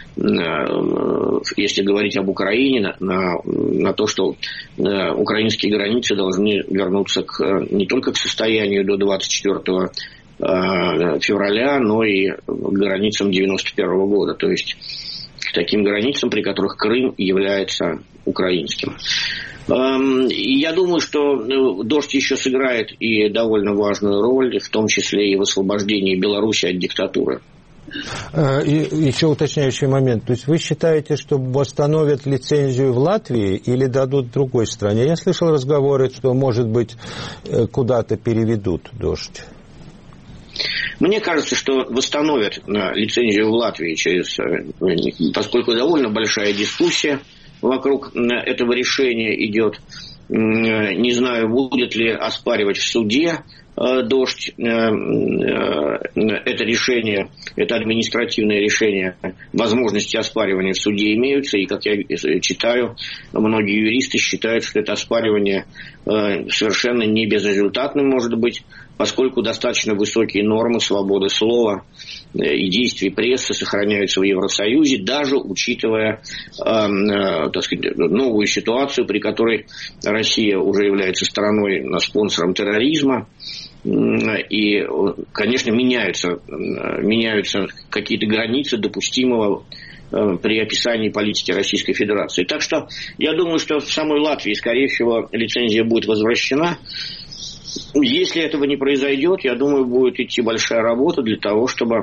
если говорить об Украине, на то, что украинские границы должны вернуться не только к состоянию до 24 февраля, но и к границам 91 года, то есть к таким границам, при которых Крым является украинским. И я думаю, что «Дождь» еще сыграет и довольно важную роль, в том числе и в освобождении Беларуси от диктатуры. И еще уточняющий момент. То есть вы считаете, что восстановят лицензию в Латвии или дадут в другой стране? Я слышал разговоры, что, может быть, куда-то переведут «Дождь». Мне кажется, что восстановят лицензию в Латвии поскольку довольно большая дискуссия вокруг этого решения идет. Не знаю, будет ли оспаривать в суде «Дождь» это решение, это административное решение. Возможности оспаривания в суде имеются, и, как я читаю, многие юристы считают, что это оспаривание совершенно не безрезультатным может быть, поскольку достаточно высокие нормы свободы слова и действий прессы сохраняются в Евросоюзе, даже учитывая, так сказать, новую ситуацию, при которой Россия уже является страной, спонсором терроризма. И, конечно, меняются какие-то границы допустимого при описании политики Российской Федерации. Так что я думаю, что в самой Латвии, скорее всего, лицензия будет возвращена. Если этого не произойдет, я думаю, будет идти большая работа для того, чтобы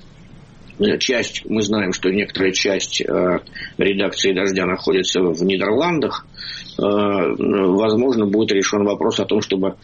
мы знаем, что некоторая часть редакции «Дождя» находится в Нидерландах, возможно, будет решен вопрос о том, чтобы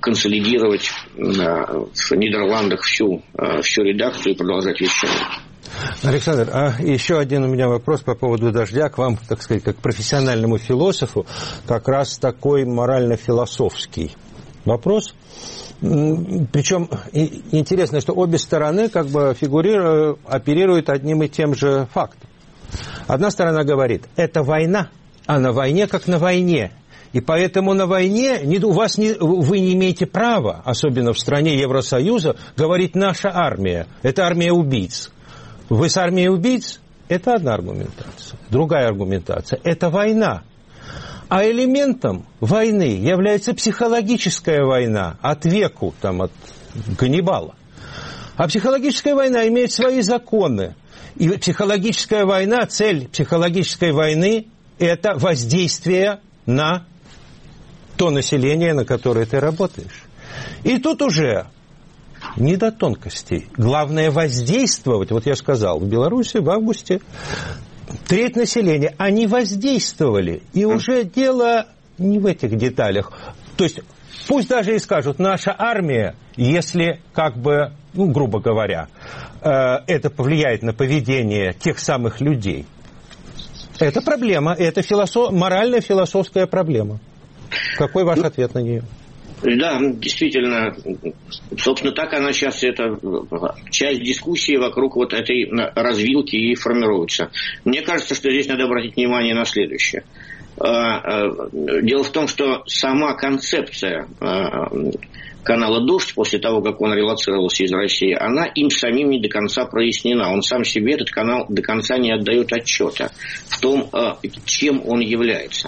консолидировать в Нидерландах всю редакцию и продолжать вещание. Александр, а еще один у меня вопрос по поводу дождя к вам, так сказать, как профессиональному философу, как раз такой морально-философский вопрос. Причем интересно, что обе стороны как бы оперируют одним и тем же фактом. Одна сторона говорит, это война, а на войне как на войне. И поэтому на войне вы не имеете права, особенно в стране Евросоюза, говорить «наша армия». Это армия убийц. Вы с армией убийц? Это одна аргументация. Другая аргументация – это война. А элементом войны является психологическая война от веку, от Ганнибала. А психологическая война имеет свои законы. И психологическая война, цель психологической войны – это воздействие на то население, на которое ты работаешь. И тут уже не до тонкостей. Главное воздействовать. Вот я сказал, в Беларуси в августе треть населения, они воздействовали. И уже дело не в этих деталях. То есть пусть даже и скажут, наша армия, если грубо говоря, это повлияет на поведение тех самых людей. Это проблема, это моральная философская проблема. Какой ваш ответ на нее? Да, действительно, собственно, так она сейчас, это часть дискуссии вокруг вот этой развилки и формируется. Мне кажется, что здесь надо обратить внимание на следующее. Дело в том, что сама концепция канала «Дождь», после того, как он релоцировался из России, она им самим не до конца прояснена. Он сам себе, этот канал, до конца не отдает отчета в том, чем он является.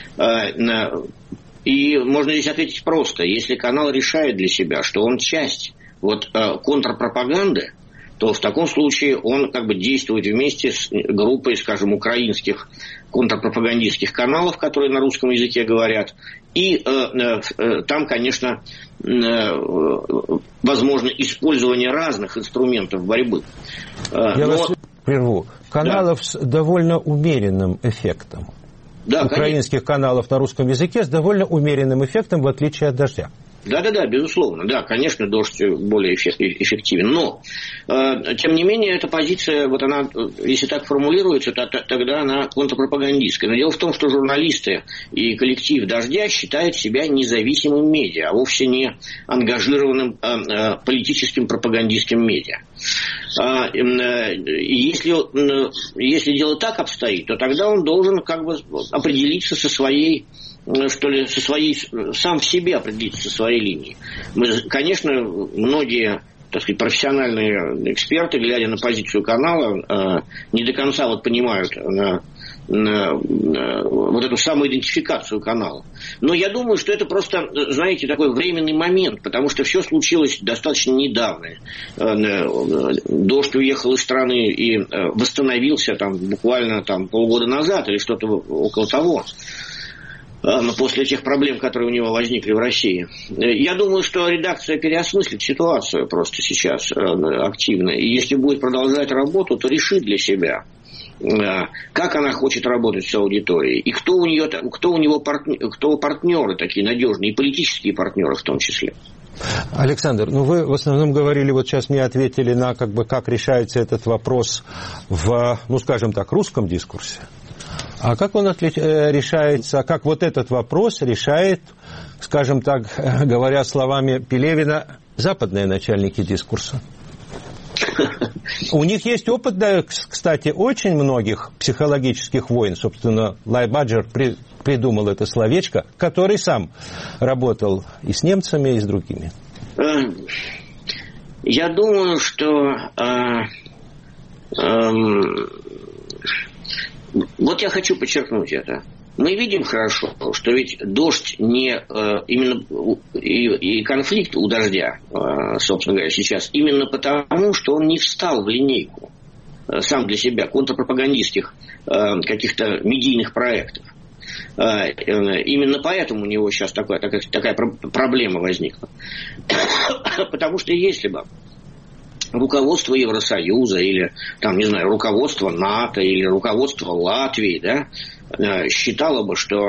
И можно здесь ответить просто. Если канал решает для себя, что он часть контрпропаганды, то в таком случае он действует вместе с группой, скажем, украинских контрпропагандистских каналов, которые на русском языке говорят. И там, конечно, возможно использование разных инструментов борьбы. Я вас прерву. Каналов с довольно умеренным эффектом. Да, украинских каналов на русском языке с довольно умеренным эффектом, в отличие от «Дождя». Да, безусловно. Да, конечно, «Дождь» более эффективен. Но, тем не менее, эта позиция, она, если так формулируется, тогда она контрпропагандистская. Но дело в том, что журналисты и коллектив «Дождя» считают себя независимым медиа, а вовсе не ангажированным политическим пропагандистским медиа. Если дело так обстоит, то тогда он должен определиться сам в себе определиться со своей линией. Конечно, многие, профессиональные эксперты, глядя на позицию канала, не до конца понимают эту самоидентификацию канала. Но я думаю, что это просто, знаете, такой временный момент, потому что все случилось достаточно недавно. «Дождь» уехал из страны и восстановился буквально полгода назад или что-то около того. После тех проблем, которые у него возникли в России. Я думаю, что редакция переосмыслит ситуацию просто сейчас активно. И если будет продолжать работу, то решит для себя, как она хочет работать с аудиторией, и кто у него партнеры такие надежные, и политические партнеры в том числе. Александр, вы в основном говорили, сейчас мне ответили на как решается этот вопрос в, русском дискурсе. А как он решается, как этот вопрос решает, скажем так, говоря словами Пелевина, западные начальники дискурса? У них есть опыт, кстати, очень многих психологических войн. Собственно, Лайбаджер придумал это словечко, который сам работал и с немцами, и с другими. Я думаю, что... я хочу подчеркнуть это. Мы видим хорошо, что ведь «Дождь» именно и конфликт у «Дождя», собственно говоря, сейчас, именно потому, что он не встал в линейку сам для себя контрпропагандистских каких-то медийных проектов. Именно поэтому у него сейчас такая проблема возникла. Потому что если бы руководство Евросоюза или, руководство НАТО или руководство Латвии, считало бы, что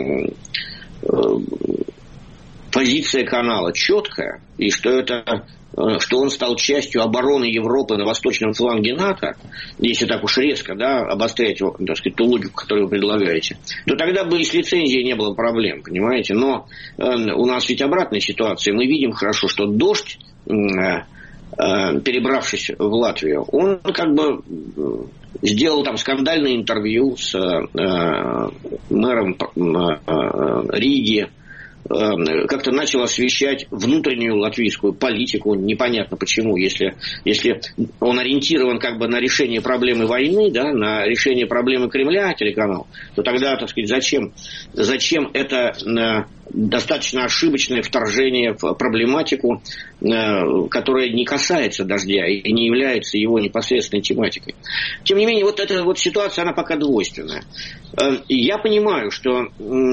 позиция канала четкая, и что это что он стал частью обороны Европы на восточном фланге НАТО, если так уж резко, да, обострять, так сказать, ту логику, которую вы предлагаете, то тогда бы и с лицензией не было проблем, понимаете? Но у нас ведь обратная ситуация. Мы видим хорошо, что «Дождь», перебравшись в Латвию, он как бы сделал там скандальное интервью с мэром Риги, как-то начал освещать внутреннюю латвийскую политику, непонятно почему, если он ориентирован как бы на решение проблемы войны, да, на решение проблемы Кремля, телеканал, то тогда, так сказать, зачем это достаточно ошибочное вторжение в проблематику, которая не касается «Дождя» и не является его непосредственной тематикой. Тем не менее, вот эта вот ситуация, она пока двойственная. Я понимаю, что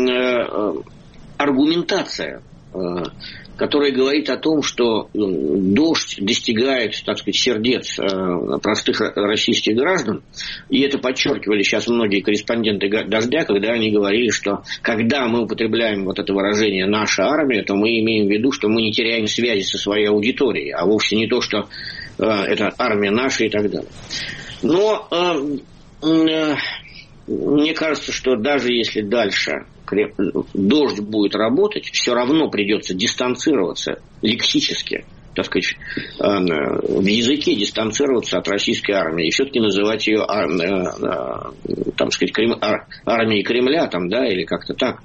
аргументация, которая говорит о том, что «Дождь» достигает, так сказать, сердец простых российских граждан, и это подчеркивали сейчас многие корреспонденты «Дождя», когда они говорили, что когда мы употребляем вот это выражение «наша армия», то мы имеем в виду, что мы не теряем связи со своей аудиторией, а вовсе не то, что это армия наша и так далее. Но мне кажется, что даже если дальше «Дождь» будет работать, все равно придется дистанцироваться лексически, так сказать, в языке дистанцироваться от российской армии и все-таки называть ее, так сказать, армией Кремля, там, да, или как-то так.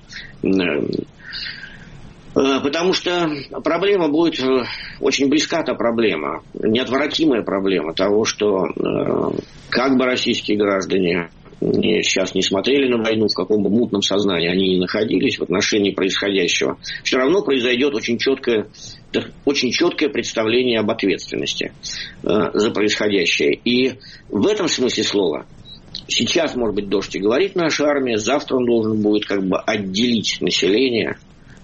Потому что проблема будет очень близка, та проблема, неотвратимая проблема того, что как бы российские граждане сейчас не смотрели на войну, в каком бы мутном сознании они ни находились в отношении происходящего, все равно произойдет очень четкое представление об ответственности за происходящее. И в этом смысле слова сейчас, может быть, «Дождь» и говорит наша армия, завтра он должен будет как бы отделить население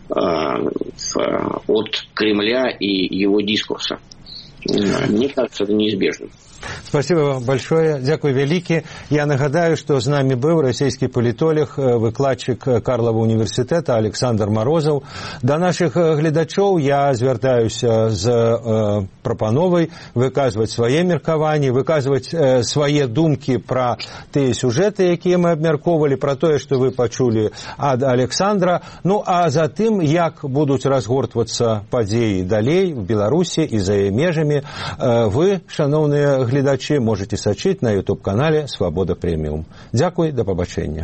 от Кремля и его дискурса. Мне кажется, это неизбежно. Спасибо вам большое. Дзякуй вялікі. Я нагадаю, што з намі быў расійскі палітолог, выкладчык Карлава універсітэта Александр Марозаў. Да нашых гледачоў я звяртаюся з прапановай выказваць свае меркаванні, выказваць свае думкі пра тыя сюжэты, якія мы абмяркоўвалі, пра тое, што вы пачулі ад Александра. Ну, а затым, як будуць разгортвацца падзеі далей в Беларусі і за яе межамі, вы, шаноўныя гледачы, можете сачыць на YouTube-канале «Свабода Прэміум». Дзякуй, да пабачэння.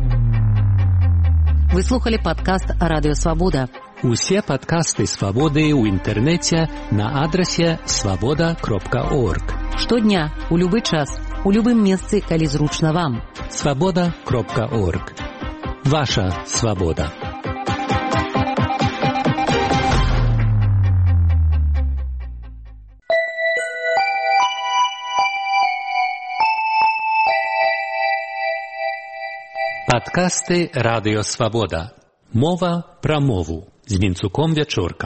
Вы слухали падкаст «Радыё Свабода». Усе падкасты «Свабоды» ў інтэрнэце на адрасе свабода.орг. Штодня, у любы час, у любым месцы, калі зручна вам. свабода.орг. Ваша свабода. Падкасты «Радыё Свабода». Мова пра мову з Вінцуком Вячоркам.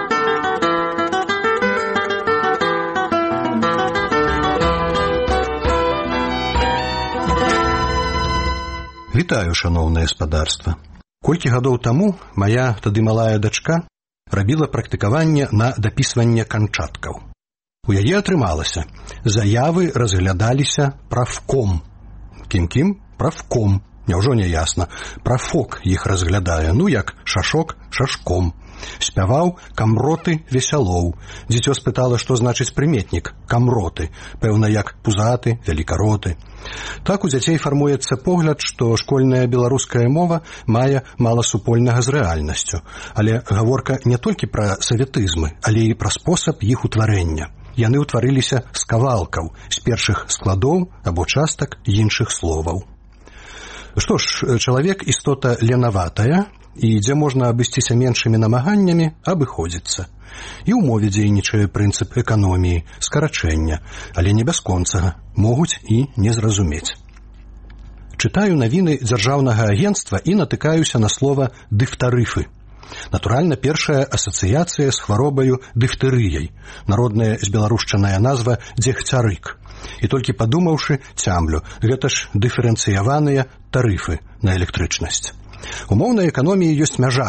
Вітаю, шаноўнае спадарства. Колькі гадоў таму мая тады малая дачка рабіла практыкаванне на дапісванне канчаткаў. У яе атрымалася. Заявы разглядаліся правком. Кім-кім? Правком. Няўжо не ясна. Прафок іх разглядае, ну як шашок шашком. Спяваў камроты весялоў. Дзіцё спытала, што значыць прыметнік камроты, пэўна як пузаты, велікароты. Так у дзяцей фармуецца погляд, што школьная беларуская мова мае мала супольнага з рэальнасцю. Але гаворка не толькі пра саветызмы, але і пра спосаб іх утварэння. Яны ўтварыліся з кавалкаў, з першых складоў або частак іншых словаў. Што ж, чалавек істота ленаватая, і дзе можна абысціся меншымі намаганнямі, абыходзіцца. І ў мове дзейнічае прынцып эканоміі, скарачэння, але не бясконцага, могуць і не зразумець. Чытаю навіны дзяржаўнага агенцтва і натыкаюся на слова «дыфтарыфы». Натуральна, першая асацыяцыя з хваробаю дыфтэрыяй, народная збеларушчаная назва дзегцярык. І толькі падумаўшы, цямлю, гэта ж дыферэнцыяваныя тарыфы на электрычнасць. У моўнай эканоміі ёсць мяжа.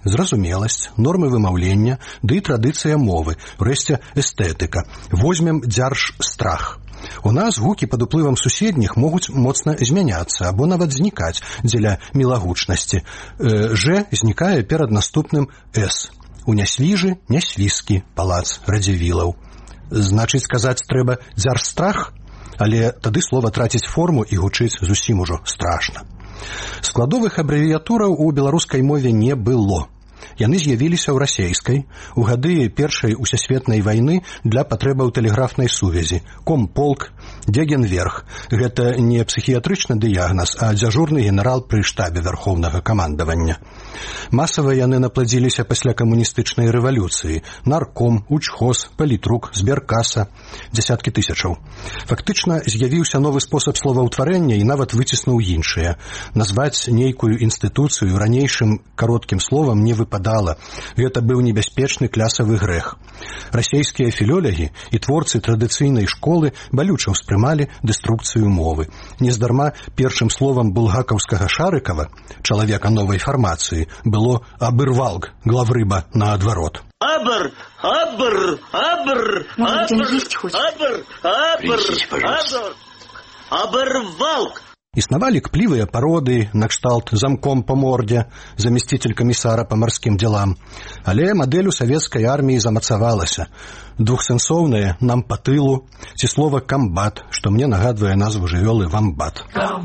зразумеласць, нормы вымаўлення, ды і традыцыя мовы, урэшце эстэтыка. Возьмем дзяржстрах. У нас гукі пад уплывам суседніх могуць моцна змяняцца або нават знікаць дзеля мілагучнасці. Ж знікае перад наступным С. У нясліжы няслізкі палац радзівілаў. Значыць, казаць трэба дзяржстрах, але тады слова траціць форму і гучыць зусім ужо страшна. Складовых абрэвіятураў у беларускай мове не было. Яны з'явіліся ў расейскай у гады Першай усесветнай вайны для патрэбаў тэлеграфнай сувязі. Комполк, Дегенверх. Гэта не псіхіятрычны дыягназ, а дзяжурны генерал пры штабе вярхоўнага камандавання. Масава яны напладзіліся пасля камуністычнай рэвалюцыі. Нарком, учхоз, палітрук, зберкаса. Дзясяткі тысячаў. Фактычна з'явіўся новы спосаб словаўтварэння і нават выціснуў іншыя. Назваць нейкую інстытуцыю ранейшым кароткім словам не выпадала. Гэта быў небяспечны клясавы грэх. Расейскія філолягі і творцы традыцыйнай школы балюча ўспрымалі дэструкцыю мовы. Нездарма першым словам булгакаўскага Шарыкава, чалавека новай фармацыі, было «абырвалг», главрыба наадварот. Абр, абр, абр, абр, абр, абр, абырвалг. Існавалі кплівыя пароды накшталт замком па мордзе, замесціцель камісара па марскім дзелам. Але мадэль у савецкай арміі замацавалася. Двухсэнсоўнае «нам па тылу» ці слова «камбат», што мне нагадвае назву жывёлы «вамбат».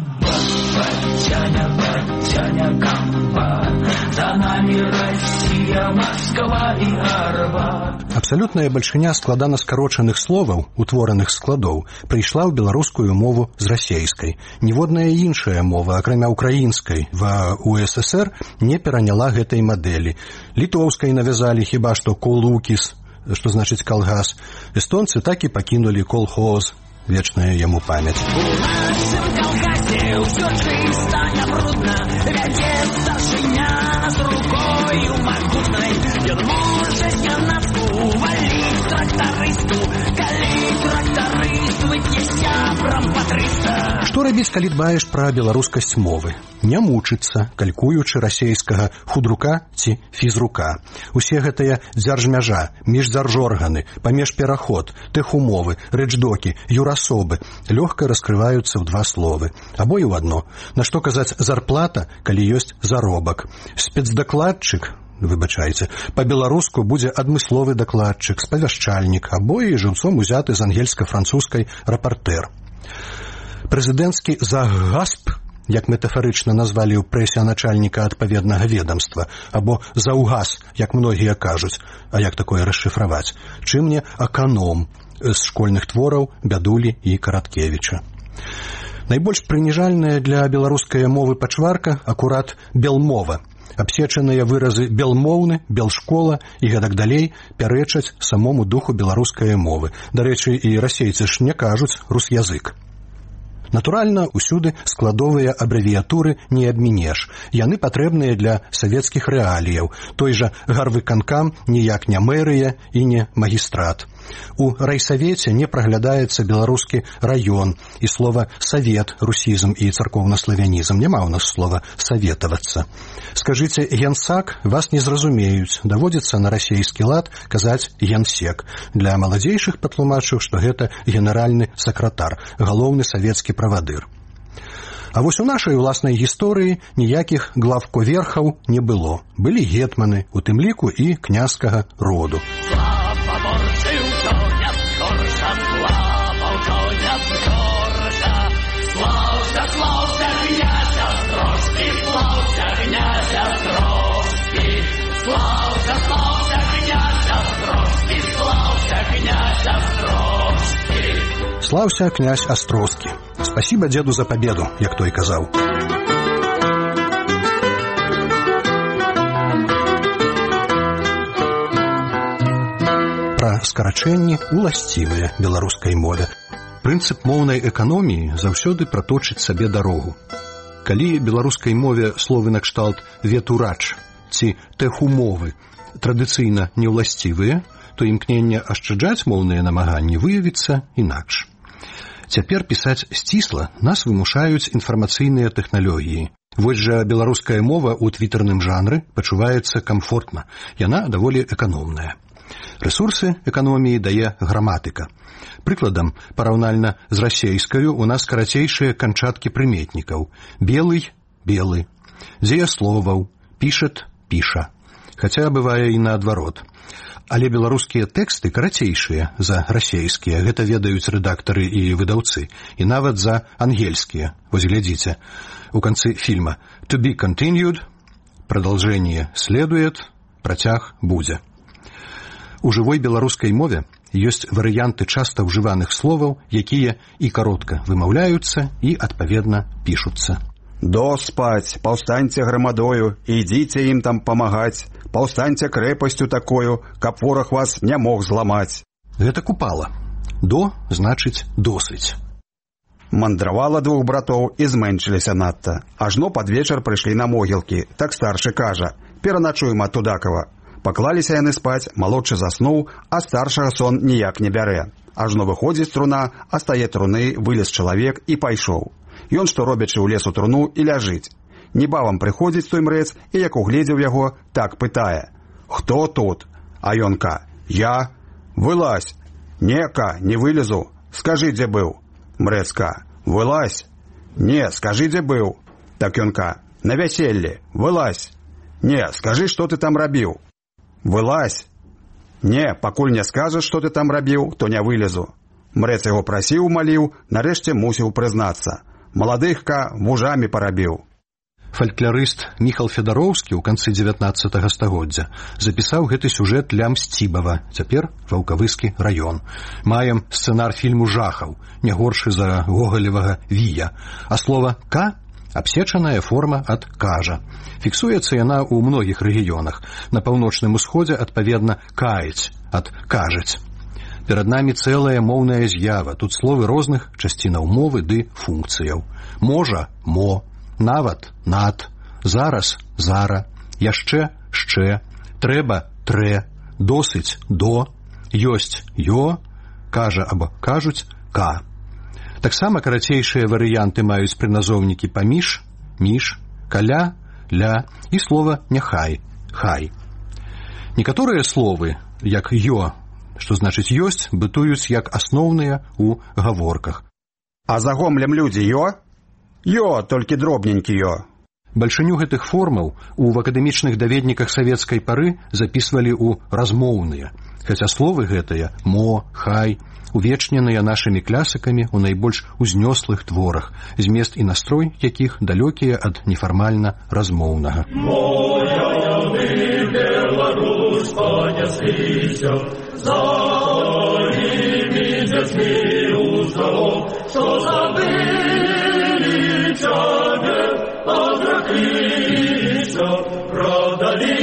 Батяня, комбат, за нами Россия, Москва и Арбат. Абсалютная бальшыня складана скарочаных словаў, утвораных складоў, прыйшла ў беларускую мову з расейскай. Ніводная іншая мова, акрамя украінскай, ва УССР не пераняла гэтай мадэлі. Літоўскай навязалі хіба што колукіс, што значыць калгас. Эстонцы так і пакінулі колхоз. Вечная яму памяць. У нашым калгасе ўсё чыста, не брудна, вядзецца шыня з рукою магутнай. Ён можа з'янацку валіць трактарысту, калі трактарыст выйдзе сябрам па 300. Што рабіць, калі дбаеш пра беларускасць мовы? Не мучыцца, калькуючы расейскага худрука ці фізрука. Усе гэтыя дзяржмяжа, міждзяржорганы, памежпераход, тэхумовы, рэчдокі, юрасобы лёгка раскрываюцца ў два словы. Або і ў адно. На што казаць зарплата, калі ёсць заробак? Спецдакладчык, выбачайце, па-беларуску будзе адмысловы дакладчык, спавяшчальнік, або і жыўцом узяты з ангельска-французскай рапартэр. Прэзідэнцкі загасп, як метафарычна назвалі ў прэсе начальніка адпаведнага ведамства, або заўгас, як многія кажуць, а як такое расшыфраваць? Чым не аканом з школьных твораў Бядулі і Караткевіча. Найбольш прыніжальная для беларускай мовы пачварка акурат белмова. Абсечаныя выразы белмоўны, белшкола і гэтак далей пярэчаць самому духу беларускай мовы. Дарэчы, і расейцы ж не кажуць русязык. Натуральна, усюды складовыя абрэвіятуры не абмінеш. Яны патрэбныя для савецкіх рэаліяў. Той жа гарвыканкам ніяк не мэрыя і не магістрат. У райсавеце не праглядаецца беларускі раён, і слова «савет», русізм і царкоўна-славянізм. Няма ў нас слова «саветавацца». Скажыце «генсак», вас не зразумеюць. Даводзіцца на расейскі лад казаць «генсек». Для маладзейшых патлумачыў, што гэта генеральны сакратар, галоўны савецкі правадыр. А вось у нашай уласнай гісторыі ніякіх главковерхаў не было. Былі гетманы, у тым ліку і княскага роду. Слаўся князь Астроскі. Спасибо деду за победу, як той казаў. Пра скарачэнні уласцівыя беларускай мове. Прынцып моўнай эканоміі заўсёды праточыць сабе дарогу. Калі беларускай мове словы накшталт «ветурач» ці «тэхумовы» традыцыйна неўласцівыя, то імкненне ашчаджаць моўныя намаганні выявіцца інакш. Цяпер пісаць сцісла нас вымушаюць інфармацыйныя тэхналогіі. Вось жа беларуская мова ў твітарным жанры пачуваецца камфортна. Яна даволі эканомная. Рэсурсы эканоміі дае граматыка. Прыкладам, параўнальна з расейскаю у нас карацейшыя канчаткі прыметнікаў. Белый – белы. Дзеясловаў – пішат – піша. Хаця бывае і наадварот. Але беларускія тэксты карацейшыя за расейскія. Гэта ведаюць рэдактары і выдаўцы. І нават за ангельскія. Вось глядзіце. У канцы фильма «To be continued» продолжение следует, працяг будзе. У жывой беларускай мове ёсць варыянты часта ўжываных словаў, якія і каротка вымаўляюцца і, адпаведна, пішуцца. «Доспаць, паўстаньце грамадою, ідзіце ім там памагаць, паўстаньце крэпасцю такою, каб вораг вас не мог зламаць». Гэта купала. «До» значыць «досыць». Мандравала двух братоў і зменшыліся надта. Ажно пад вечар прыйшлі на могілкі. Так старшы кажа: «Пераначуем ад Тудакава». Паклаліся яны спаць, малодшы заснуў, а старшага сон ніяк не бярэ. Ажно выходзіць труна, а стае труны, вылез чалавек і пайшоў. Ён, што робячы ў лесу труну, і ляжыць. Небавам прыходзіць той мрэц, і як угледзеў яго, так пытае: «Хто тут?» А ёнка: «Я». «Вылазь». «Нека, не вылезу. Скажы, дзе быў». Мрэцка: «Вылазь». «Не, скажы, дзе быў». Так ёнка: «На вяселлі. Вылазь». «Не, скажы, што ты там рабіў». «Вылазь». «Не, пакуль не скажаш, што ты там рабіў, то не вылезу». Мрэц яго прасіў, маліў, нарэшце мусіў прызнацца: «Маладыхка вужамі парабіў». Фальклорыст Міхал Федароўскі ў канцы 19 стагоддзя запісаў гэты сюжэт для Мсцібава, цяпер Ваўкавыскі раён. Маем сцэнар фільму жахаў, не горшы за гогалевага Вія, а слова «ка» – абсечаная форма ад «кажа». Фіксуецца яна ў многіх рэгіёнах. На паўночным усходзе, адпаведна, «каіць» ад «кажаць». Перад намі цэлая моўная з'ява, тут словы розных часцінаў мовы ды функцыяў. Можа – мо, нават – над, зараз – зара, яшчэ – шчэ, трэба – трэ, досыць – до, ёсць – ё, кажа або кажуць – ка. Таксама карацейшыя варыянты маюць прыназоўнікі паміж, між, каля, ля і слова няхай, хай. Некаторыя словы, як ё, што значыць ёсць, бытуюць як асноўныя ў гаворках. А за гомлем людзі ё? Ё, толькі дробненькі ё. Бальшыню гэтых формаў у акадэмічных даведніках савецкай пары запісвалі ў размоўныя, хаця словы гэтыя мо, хай увечненыя нашымі класікамі ў найбольш узнёслых творах, змест і настрой якіх далёкія ад нефармальна размоўнага. Моя ты, Беларусь, панясліся, за імі дзяцьмі ўздароў, што забылі цябе, адракліся, продалі,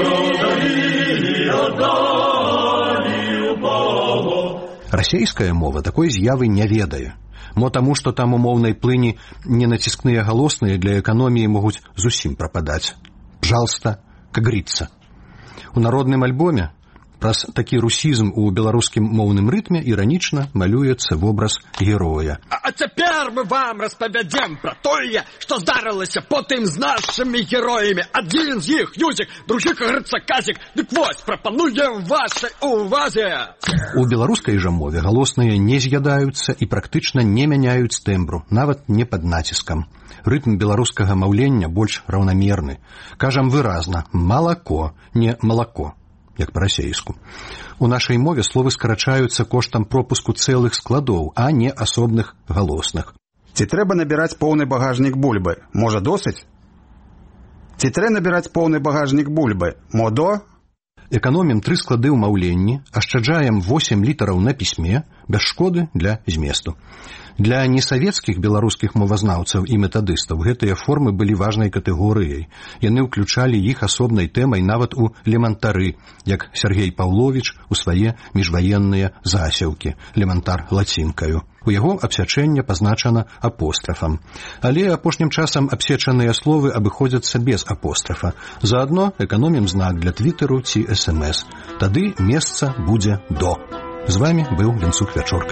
аддалі ў Бога. Расейская мова такой з'явы не ведае. Мо таму, што там у моўнай плыні ненаціскныя галосныя для эканоміі могуць зусім прападаць. Пжалста, как гріцца. У народным альбоме праз такі русізм у беларускім моўным рытме іранічна малюецца вобраз героя. А цяпер мы вам распавядзем пра тое, што здарылася потым з нашымі героямі. Адзін з іх Юзік, другі, кажется, Казік. Дык вось, прапануем вашай увазе. У беларускай жа мове галосныя не з'ядаюцца і практычна не мяняюць тэмбру, нават не пад націскам. Рытм беларускага маўлення больш раўнамерны. Кажам выразна «малако», не «малако», як па-расейску. У нашай мове словы скарачаюцца коштам пропуску цэлых складоў, а не асобных галосных. Ці трэба набіраць поўны багажнік бульбы? Можа, досыць? Ці трэ набіраць поўны багажнік бульбы? Модо? Эканомім 3 склады ў маўленні, ашчаджаем 8 літараў на пісьме, без шкоды для зместу. Для несавецкіх беларускіх мовазнаўцаў і метадыстаў гэтыя формы былі важнай катэгорыяй. Яны ўключалі іх асобнай тэмай нават у лемантары, як Сергей Паўловіч у свае міжваенныя засеўкі, лемантар лацінкаю. У яго абсячэнне пазначана апострафам. Але апошнім часам абсечаныя словы абыходзяцца без апострафа. Заадно эканомім знак для твітэру ці СМС. Тады месца будзе «до». З вамі быў Вінцук Вячорка.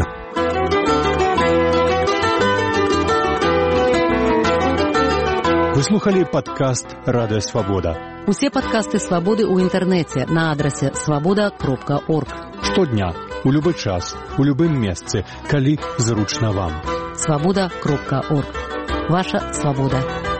Вы слухали падкаст «Радыё Свабода». Усе падкасты «Свабоды» ў інтэрнэце на адрасе свабода.орг. Штодня, у любы час, у любым месцы, калі зручна вам. Свабода.орг. Ваша свабода.